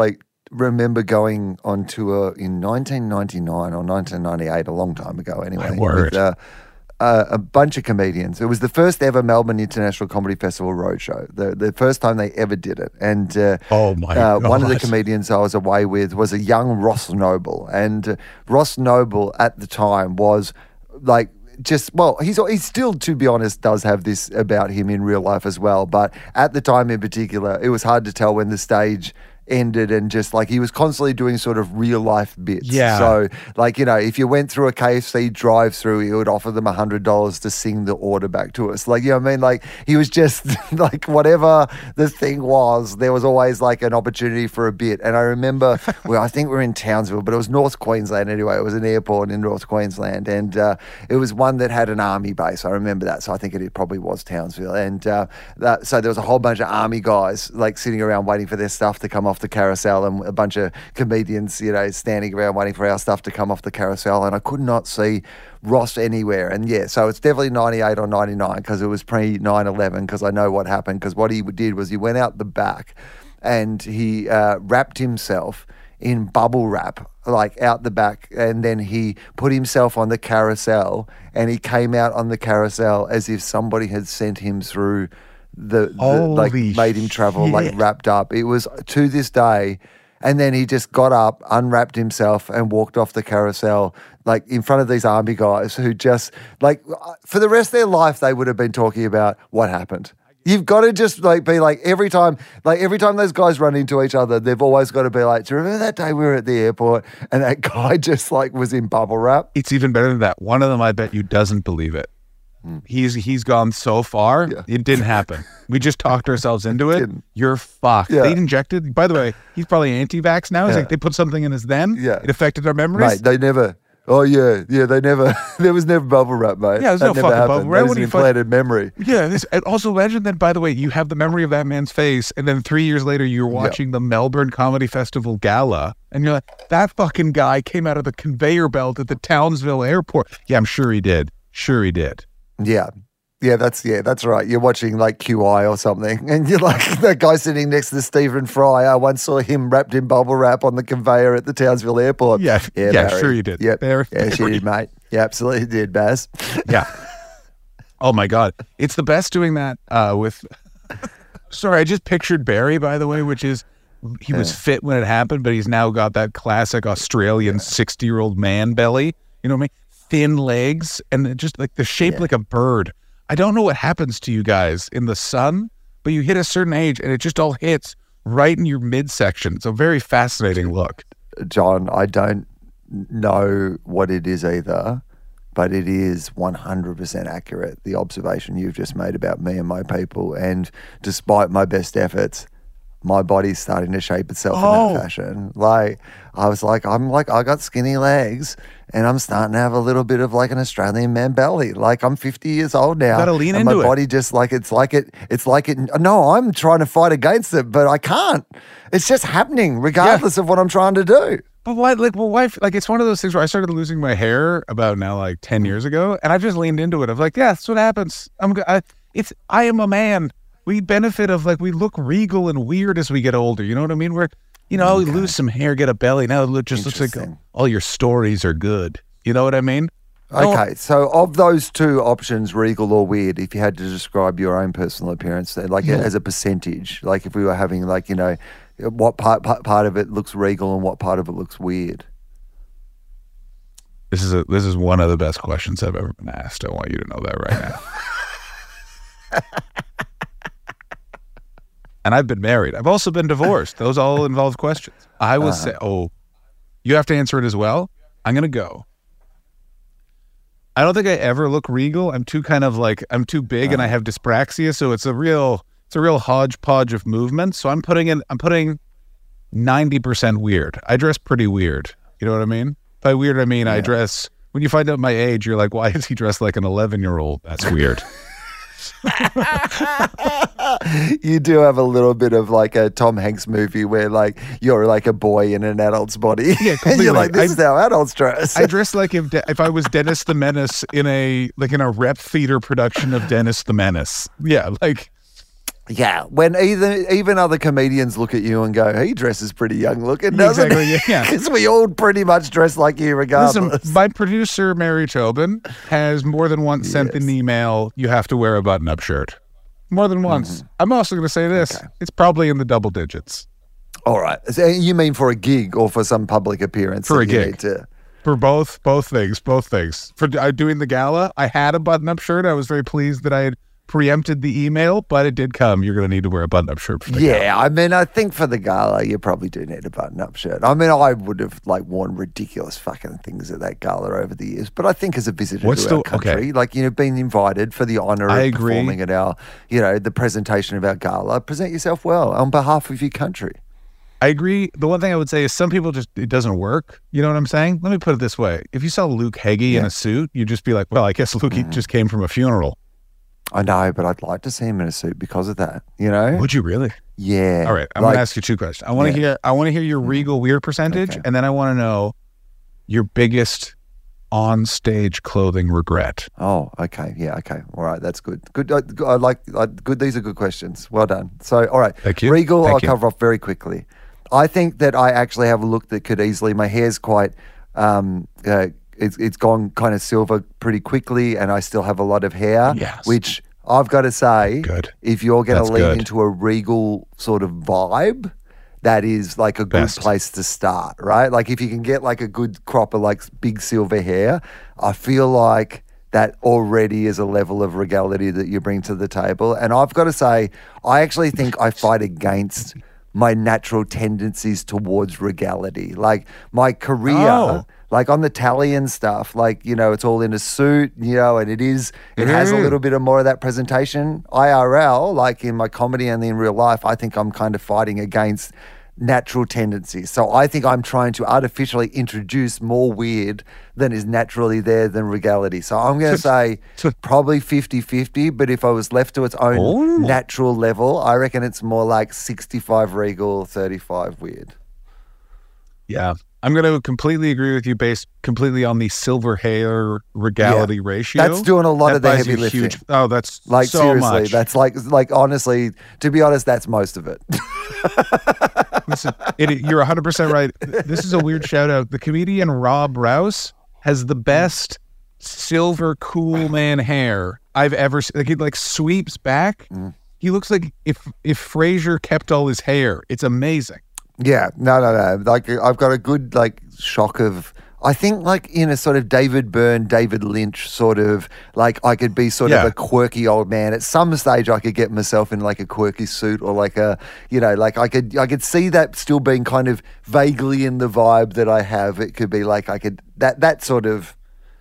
remember going on tour in 1999 or 1998, a long time ago anyway. My word. With, a bunch of comedians. It was the first ever Melbourne International Comedy Festival roadshow, the first time they ever did it. And one of the comedians I was away with was a young Ross Noble. And Ross Noble at the time was like, he's still, to be honest, does have this about him in real life as well. But at the time in particular, it was hard to tell when the stage ended, and just like he was constantly doing sort of real life bits. Yeah. So like, you know, if you went through a KFC drive through, he would offer them $100 to sing the order back to us. Like, you know what I mean? Like he was just like, whatever the thing was, there was always like an opportunity for a bit. And I remember, I think we were in Townsville, but it was North Queensland anyway. It was an airport in North Queensland, and it was one that had an army base. I remember that. So I think it probably was Townsville. And so there was a whole bunch of army guys like sitting around waiting for their stuff to come off the carousel, and a bunch of comedians, you know, standing around waiting for our stuff to come off the carousel, and I could not see Ross anywhere. And yeah, so it's definitely 98 or 99 because it was pre 9/11, because I know what happened, because what he did was he went out the back and he wrapped himself in bubble wrap, like out the back, and then he put himself on the carousel, and he came out on the carousel as if somebody had sent him through made him travel like wrapped up. It was to this day. And then he just got up, unwrapped himself, and walked off the carousel, like in front of these army guys who just like for the rest of their life they would have been talking about what happened. You've got to just like be like every time those guys run into each other, they've always got to be like, do you remember that day we were at the airport and that guy just like was in bubble wrap? It's even better than that. One of them, I bet you, doesn't believe it. He's gone so far, it didn't happen. We just talked ourselves into it. You're fucked. Yeah. They injected, by the way, he's probably anti-vax now. He's like, they put something in his then. Yeah. It affected our memories. Mate, they never. Oh, yeah, they never, there was never bubble wrap, mate. Yeah, there's no fucking bubble wrap. That was an implanted memory. Yeah, and also imagine that, by the way, you have the memory of that man's face, and then 3 years later, you're watching the Melbourne Comedy Festival gala, and you're like, that fucking guy came out of the conveyor belt at the Townsville airport. Yeah, I'm sure he did. Sure he did. Yeah. Yeah, that's right. You're watching like QI or something, and you're like, that guy sitting next to Stephen Fry. I once saw him wrapped in bubble wrap on the conveyor at the Townsville airport. Yeah, sure you did. Yep. She did, mate. Yeah, absolutely did, Baz. Yeah. Oh my God, it's the best doing that with. Sorry, I just pictured Barry, by the way, which is he was fit when it happened, but he's now got that classic Australian 60-year-old man belly. You know what I mean? Thin legs and just like the shape like a bird. I don't know what happens to you guys in the sun, but you hit a certain age and it just all hits right in your midsection. It's a very fascinating look. John, I don't know what it is either, but it is 100% accurate, the observation you've just made about me and my people. And despite my best efforts, my body's starting to shape itself in that fashion. Like, I got skinny legs and I'm starting to have a little bit of like an Australian man belly. Like, I'm 50 years old now. You gotta lean into it. My body just like, it's like it. No, I'm trying to fight against it, but I can't. It's just happening regardless of what I'm trying to do. But why, it's one of those things where I started losing my hair about now like 10 years ago, and I've just leaned into it. I'm like, yeah, that's what happens. I am a man. We benefit of we look regal and weird as we get older. You know what I mean? We lose some hair, get a belly. Now it just looks like all your stories are good. You know what I mean? Okay, so of those two options, regal or weird, if you had to describe your own personal appearance, as a percentage, like if we were having what part of it looks regal and what part of it looks weird? This is one of the best questions I've ever been asked. I want you to know that right now. And I've been married. I've also been divorced. Those all involve questions. I will say, you have to answer it as well? I'm going to go. I don't think I ever look regal. I'm too I'm too big and I have dyspraxia. So it's a real hodgepodge of movements. So I'm putting 90% weird. I dress pretty weird. You know what I mean? By weird, I mean, I dress, when you find out my age, you're like, why is he dressed like an 11-year-old? That's weird. You do have a little bit of like a Tom Hanks movie where you're like a boy in an adult's body. Yeah, and you're like, this is how adults dress. I dress like if I was Dennis the Menace in a rep theater production of Dennis the Menace. Yeah, Yeah, when even other comedians look at you and go, he dresses pretty young looking, doesn't exactly, he? Yeah. Because we all pretty much dress like you regardless. Listen, my producer, Mary Tobin, has more than once sent an email, you have to wear a button-up shirt. More than once. I'm also going to say this. Okay. It's probably in the double digits. All right. So you mean for a gig or for some public appearance? For a gig. For both things. For doing the gala, I had a button-up shirt. I was very pleased that I had preempted the email, but it did come. You're going to need to wear a button-up shirt for the gala. Yeah, I mean, I think for the gala, you probably do need a button-up shirt. I mean, I would have worn ridiculous fucking things at that gala over the years, but I think as a visitor to our country, being invited for the honor of performing at our, the presentation of our gala, present yourself well on behalf of your country. I agree. The one thing I would say is some people it doesn't work. You know what I'm saying? Let me put it this way. If you saw Luke Heggie in a suit, you'd just be like, well, I guess Luke just came from a funeral. I know, but I'd like to see him in a suit because of that, Would you really? Yeah. All right, I'm going to ask you two questions. I want to hear your regal weird percentage, and then I want to know your biggest on-stage clothing regret. Oh, okay. Yeah, okay. All right, that's good. Good. Good. These are good questions. Well done. So, all right. Thank you. Regal, I'll cover off very quickly. I think that I actually have a look that could easily, my hair's quite, it's gone kind of silver pretty quickly, and I still have a lot of hair, which I've got to say, if you're going to lean into a regal sort of vibe, that is like a good place to start, right? Like if you can get like a good crop of like big silver hair, I feel like that already is a level of regality that you bring to the table. And I've got to say, I actually think I fight against my natural tendencies towards regality. Like my career, like on the tally and stuff, it's all in a suit, and it has a little bit of more of that presentation. IRL, like in my comedy and in real life, I think I'm kind of fighting against natural tendencies. So I think I'm trying to artificially introduce more weird than is naturally there than regality. So I'm going to say probably 50-50, but if I was left to its own natural level, I reckon it's more like 65 regal, 35 weird. Yeah. I'm going to completely agree with you based completely on the silver hair regality ratio. That's doing a lot of the heavy lifting. That's like so seriously, much. That's like honestly, to be honest, that's most of it. Listen, you're 100% right. This is a weird shout out. The comedian Rob Rouse has the best silver cool man hair I've ever seen. Like he sweeps back. He looks like if Frasier kept all his hair. It's amazing. Yeah, no. Like I've got a good shock of, I think in a sort of David Byrne, David Lynch sort of, I could be sort of a quirky old man. At some stage I could get myself in a quirky suit or I could see that still being kind of vaguely in the vibe that I have. It could be that sort of.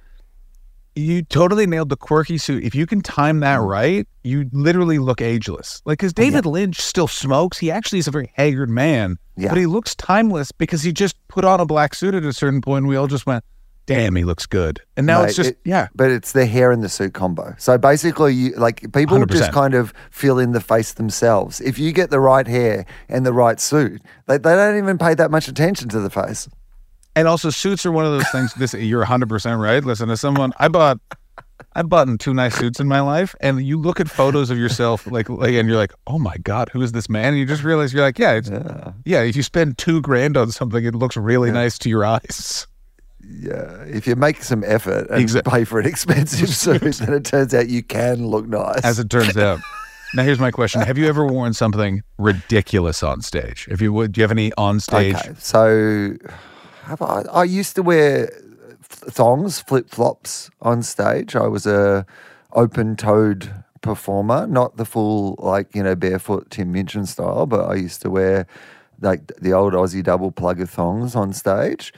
You totally nailed the quirky suit. If you can time that right, you literally look ageless. Because David Lynch still smokes. He actually is a very haggard man, but he looks timeless because he just put on a black suit at a certain point and we all just went, damn, he looks good. And now it's just, But it's the hair and the suit combo. So basically, people 100%. Just kind of fill in the face themselves. If you get the right hair and the right suit, they don't even pay that much attention to the face. And also, suits are one of those things. You're 100% right. Listen, as someone, I bought 2 nice suits in my life, and you look at photos of yourself, and you're like, oh my god, who is this man? And you just realize you're like, if you spend $2,000 on something, it looks really nice to your eyes. Yeah, if you make some effort and pay for an expensive suit, then it turns out you can look nice. As it turns out. Now, here's my question: have you ever worn something ridiculous on stage? Do you have any on stage? Okay, so. I used to wear thongs, flip-flops on stage. I was a open-toed performer, not the full, barefoot Tim Minchin style, but I used to wear, the old Aussie double plugger thongs on stage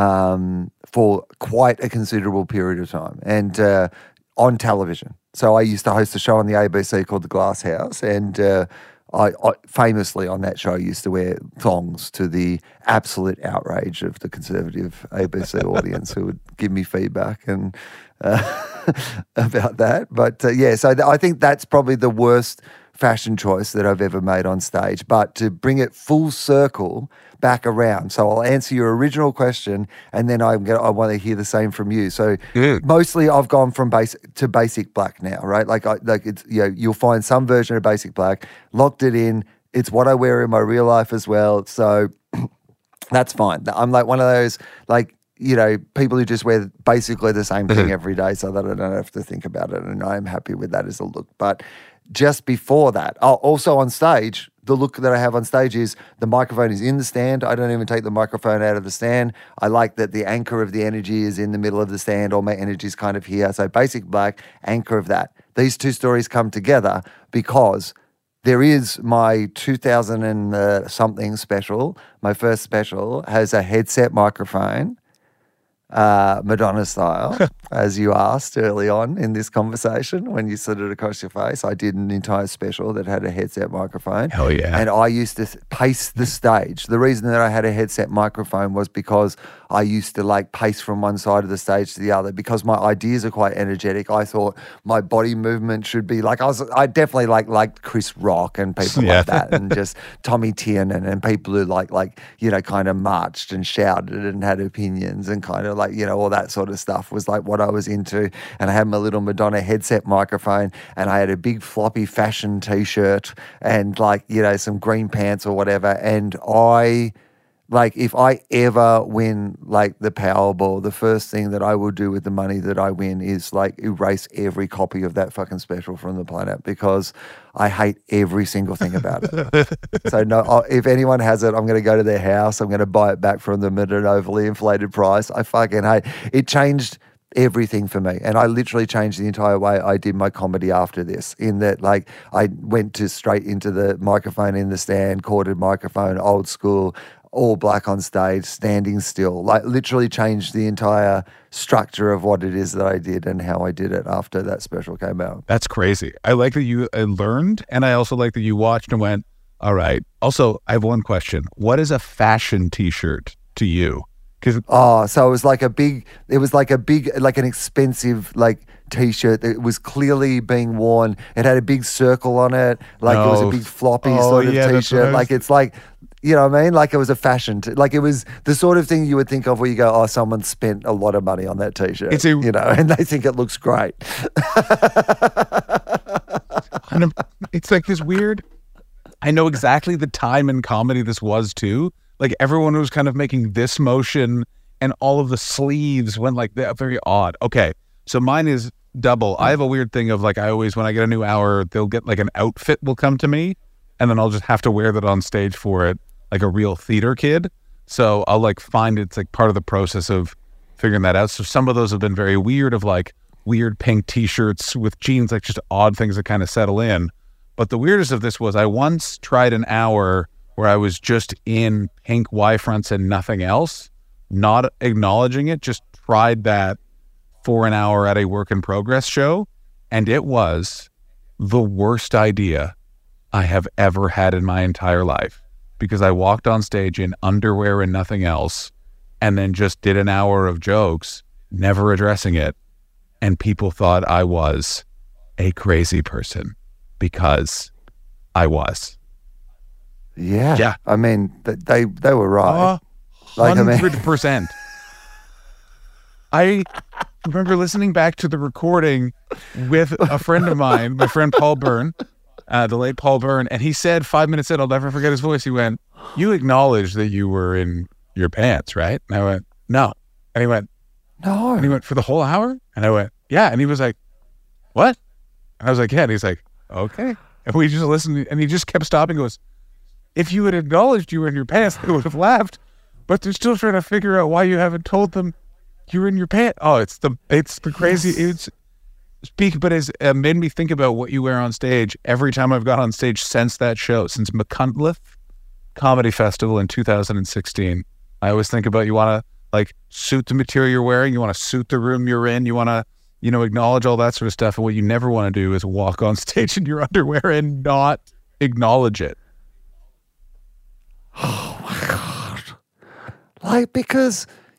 for quite a considerable period of time and on television. So I used to host a show on the ABC called The Glass House, and I famously on that show used to wear thongs to the absolute outrage of the conservative ABC audience who would give me feedback and about that. But so I think that's probably the worst fashion choice that I've ever made on stage. But to bring it full circle back around, so I'll answer your original question, and then I want to hear the same from you. So mostly I've gone from basic black now, right? Like it's, you know, you'll find some version of basic black, locked it in. It's what I wear in my real life as well. So that's fine. I'm like one of those, like, you know, people who just wear basically the same thing every day so that I don't have to think about it. And I'm happy with that as a look. But just before that, also on stage, the look that I have on stage is the microphone is in the stand. I don't even take the microphone out of the stand. I like that the anchor of the energy is in the middle of the stand. All my energy is kind of here. So basic black, anchor of that. These two stories come together because there is my 2000 and something special. My first special has a headset microphone, Madonna style, as you asked early on in this conversation when you slid it across your face. I did an entire special that had a headset microphone. Hell yeah. And I used to pace the stage. The reason that I had a headset microphone was because I used to like pace from one side of the stage to the other because my ideas are quite energetic. I thought my body movement should be like, I definitely liked Chris Rock and people like that, and just Tommy Tiernan and people who like, you know, kind of marched and shouted and had opinions and kind of like, you know, all that sort of stuff was like what I was into. And I had my little Madonna headset microphone, and I had a big floppy fashion t-shirt and like, you know, some green pants or whatever. And if I ever win like the Powerball, the first thing that I will do with the money that I win is like erase every copy of that fucking special from the planet because I hate every single thing about it. So no, if anyone has it, I'm going to go to their house. I'm going to buy it back from them at an overly inflated price. I fucking hate it. Changed everything for me. And I literally changed the entire way I did my comedy after this, in that like I went straight into the microphone in the stand, corded microphone, old school, all black on stage, standing still, like literally changed the entire structure of what it is that I did and how I did it after that special came out. That's crazy. I like that you learned, and I also like that you watched and went, all right. Also, I have one question. What is a fashion t-shirt to you? So it was like an expensive like t-shirt that was clearly being worn. It had a big circle on it, like it was a big floppy sort of t-shirt. Like it's like, you know what I mean? Like it was a fashion, like it was the sort of thing you would think of where you go, oh, someone spent a lot of money on that t-shirt, you know, and they think it looks great. It's like this weird, I know exactly the time in comedy this was too. Like everyone was kind of making this motion and all of the sleeves went like that, very odd. Okay, so mine is double. I have a weird thing of like, I always, when I get a new hour, they'll get like an outfit will come to me and then I'll just have to wear that on stage for it, like a real theater kid. So I'll like find it's like part of the process of figuring that out. So some of those have been very weird, of like weird pink t-shirts with jeans, like just odd things that kind of settle in. But the weirdest of this was I once tried an hour where I was just in pink Y-fronts and nothing else, not acknowledging it, just tried that for an hour at a work in progress show. And it was the worst idea I have ever had in my entire life, because I walked on stage in underwear and nothing else and then just did an hour of jokes, never addressing it. And people thought I was a crazy person because I was. Yeah. I mean, they were right. 100%. I remember listening back to the recording with a friend of mine, my friend Paul Byrne, the late Paul Byrne, and he said 5 minutes in, I'll never forget his voice, he went, "You acknowledged that you were in your pants, right?" And I went, "No." And he went, "No." And he went, "For the whole hour?" And I went, "Yeah." And he was like, "What?" And I was like, "Yeah." And he's like, "Okay." And we just listened, and he just kept stopping and goes, "If you had acknowledged you were in your pants, they would have laughed. But they're still trying to figure out why you haven't told them you were in your pants." Oh, it's the crazy. Yes. But it's made me think about what you wear on stage every time I've got on stage since that show, since McCuntliffe Comedy Festival in 2016. I always think about, you want to like suit the material you're wearing, you want to suit the room you're in, you want to, you know, acknowledge all that sort of stuff. And what you never want to do is walk on stage in your underwear and not acknowledge it. Oh my God. Like, because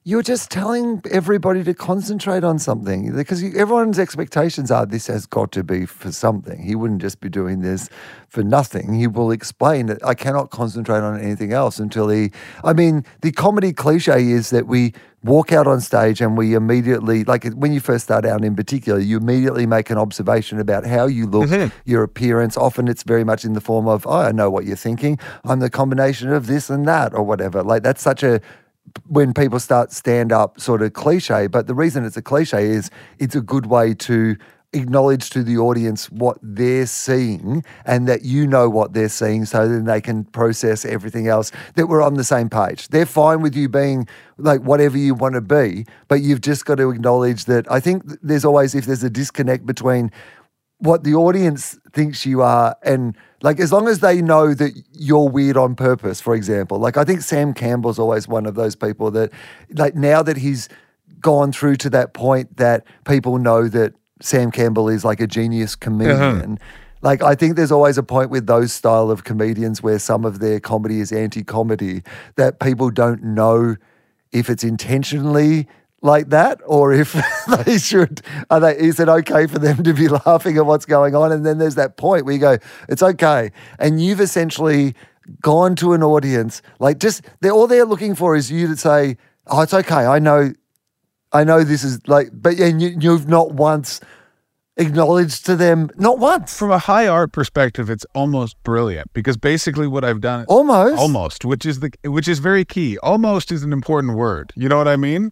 you're just telling everybody to concentrate on something because everyone's expectations are this has got to be for something. He wouldn't just be doing this for nothing. He will explain that I cannot concentrate on anything else until the comedy cliche is that we walk out on stage and we immediately, like when you first start out in particular, you immediately make an observation about how you look, your appearance. Often it's very much in the form of, oh, I know what you're thinking. I'm the combination of this and that or whatever. Like that's such a, when people start stand-up sort of cliche, but the reason it's a cliche is it's a good way to acknowledge to the audience what they're seeing and that you know what they're seeing so then they can process everything else, that we're on the same page. They're fine with you being like whatever you want to be, but you've just got to acknowledge that. I think there's always, if there's a disconnect between what the audience thinks you are and like as long as they know that you're weird on purpose, for example. Like I think Sam Campbell's always one of those people that like now that he's gone through to that point that people know that Sam Campbell is like a genius comedian. Like I think there's always a point with those style of comedians where some of their comedy is anti-comedy that people don't know if it's intentionally like that or if they should, is it okay for them to be laughing at what's going on? And then there's that point where you go, it's okay. And you've essentially gone to an audience, like just, all they're looking for is you to say, oh, it's okay. I know this is like, but you've not once acknowledged to them, not once. From a high art perspective, it's almost brilliant because basically what I've done, almost, which is very key. Almost is an important word. You know what I mean?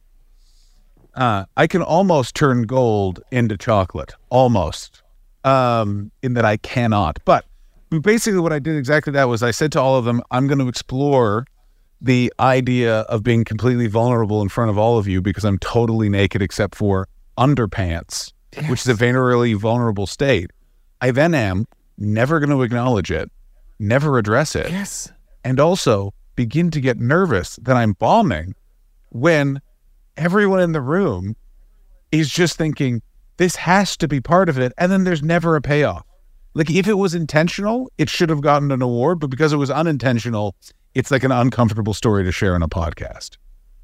I can almost turn gold into chocolate, almost, in that I cannot. But basically what I did exactly that was I said to all of them, I'm going to explore the idea of being completely vulnerable in front of all of you because I'm totally naked except for underpants, which is a very vulnerable state. I then am never going to acknowledge it, never address it, and also begin to get nervous that I'm bombing when everyone in the room is just thinking, this has to be part of it, and then there's never a payoff. Like, if it was intentional, it should have gotten an award, but because it was unintentional, it's like an uncomfortable story to share on a podcast.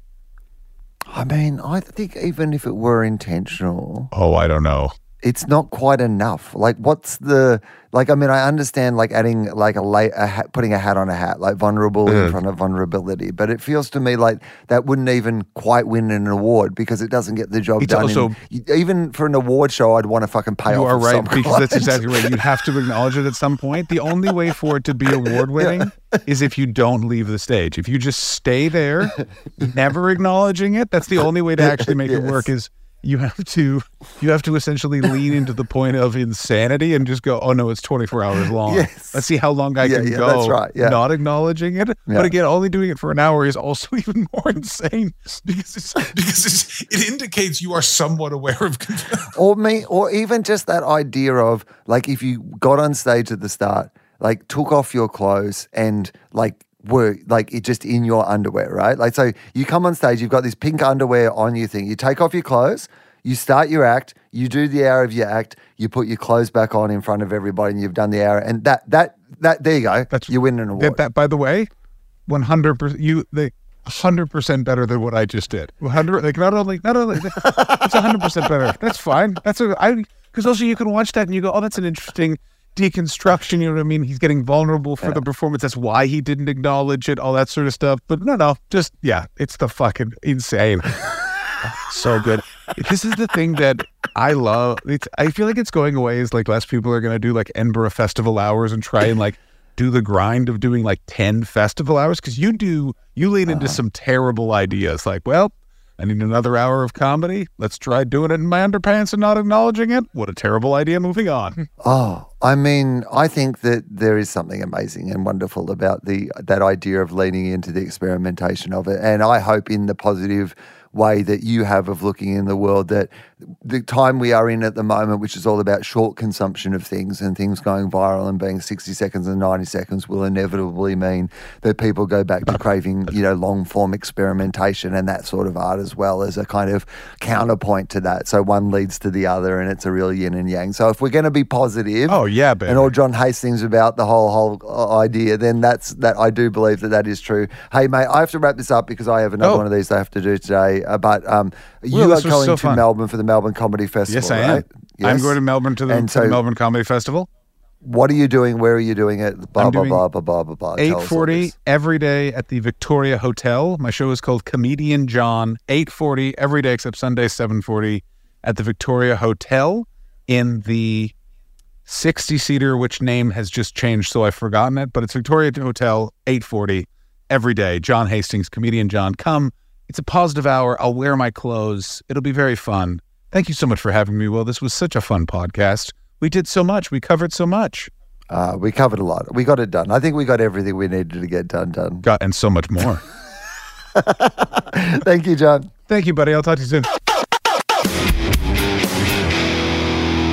I mean, I think even if it were intentional... Oh, I don't know. It's not quite enough. Like, what's the... Like, I mean, I understand, like, adding, like, putting a hat on a hat, like, vulnerable in front of vulnerability. But it feels to me like that wouldn't even quite win an award because it doesn't get the job done. Also, even for an award show, I'd want to fucking pay off. You are right, because that's exactly right. You'd have to acknowledge it at some point. The only way for it to be award-winning is if you don't leave the stage. If you just stay there, never acknowledging it, that's the only way to actually make it work is... You have to essentially lean into the point of insanity and just go, oh no, it's 24 hours long. Let's see how long I can go. That's right. Not acknowledging it. But again, only doing it for an hour is also even more insane because it indicates you are somewhat aware of or even just that idea of like if you got on stage at the start, like took off your clothes and like were like it just in your underwear, right? Like, so you come on stage, you've got this pink underwear on you thing. You take off your clothes, you start your act, you do the hour of your act, you put your clothes back on in front of everybody, and you've done the hour. And that there you go. You win an award. That by the way, 100%. 100% better than what I just did. 100, like not only it's 100% better. That's fine. Because also you can watch that and you go, oh, that's an interesting deconstruction, you know what I mean? He's getting vulnerable for the performance. That's why he didn't acknowledge it, all that sort of stuff. But no, just, it's the fucking insane. So good. This is the thing that I love. I feel like it's going away is like less people are going to do like Edinburgh Festival hours and try and like do the grind of doing like 10 festival hours. Because you lean into some terrible ideas like, well, I need another hour of comedy. Let's try doing it in my underpants and not acknowledging it. What a terrible idea. Moving on. Oh, I mean, I think that there is something amazing and wonderful about that idea of leaning into the experimentation of it. And I hope in the positive way that you have of looking in the world that the time we are in at the moment, which is all about short consumption of things and things going viral and being 60 seconds and 90 seconds will inevitably mean that people go back to craving, long form experimentation and that sort of art as well as a kind of counterpoint to that. So one leads to the other and it's a real yin and yang. So if we're going to be positive baby. And all John Hastings about the whole idea, then that I do believe that is true. Hey, mate, I have to wrap this up because I have another one of these I have to do today. but you are going to Melbourne for the Melbourne Comedy Festival. Yes, I am. Right? Yes. I'm going to Melbourne to the Melbourne Comedy Festival. What are you doing? Where are you doing it? Blah, blah, blah, blah, blah, blah, blah. 8:40 every day at the Victoria Hotel. My show is called Comedian John. 8:40 every day except Sunday, 7:40 at the Victoria Hotel in the 60-seater, which name has just changed, so I've forgotten it. But it's Victoria Hotel, 8:40 every day. John Hastings, Comedian John. Come. It's a positive hour. I'll wear my clothes. It'll be very fun. Thank you so much for having me, Will. This was such a fun podcast. We did so much. We covered so much. We covered a lot. We got it done. I think we got everything we needed to get done. And so much more. Thank you, John. Thank you, buddy. I'll talk to you soon.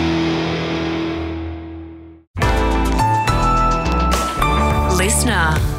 Listener.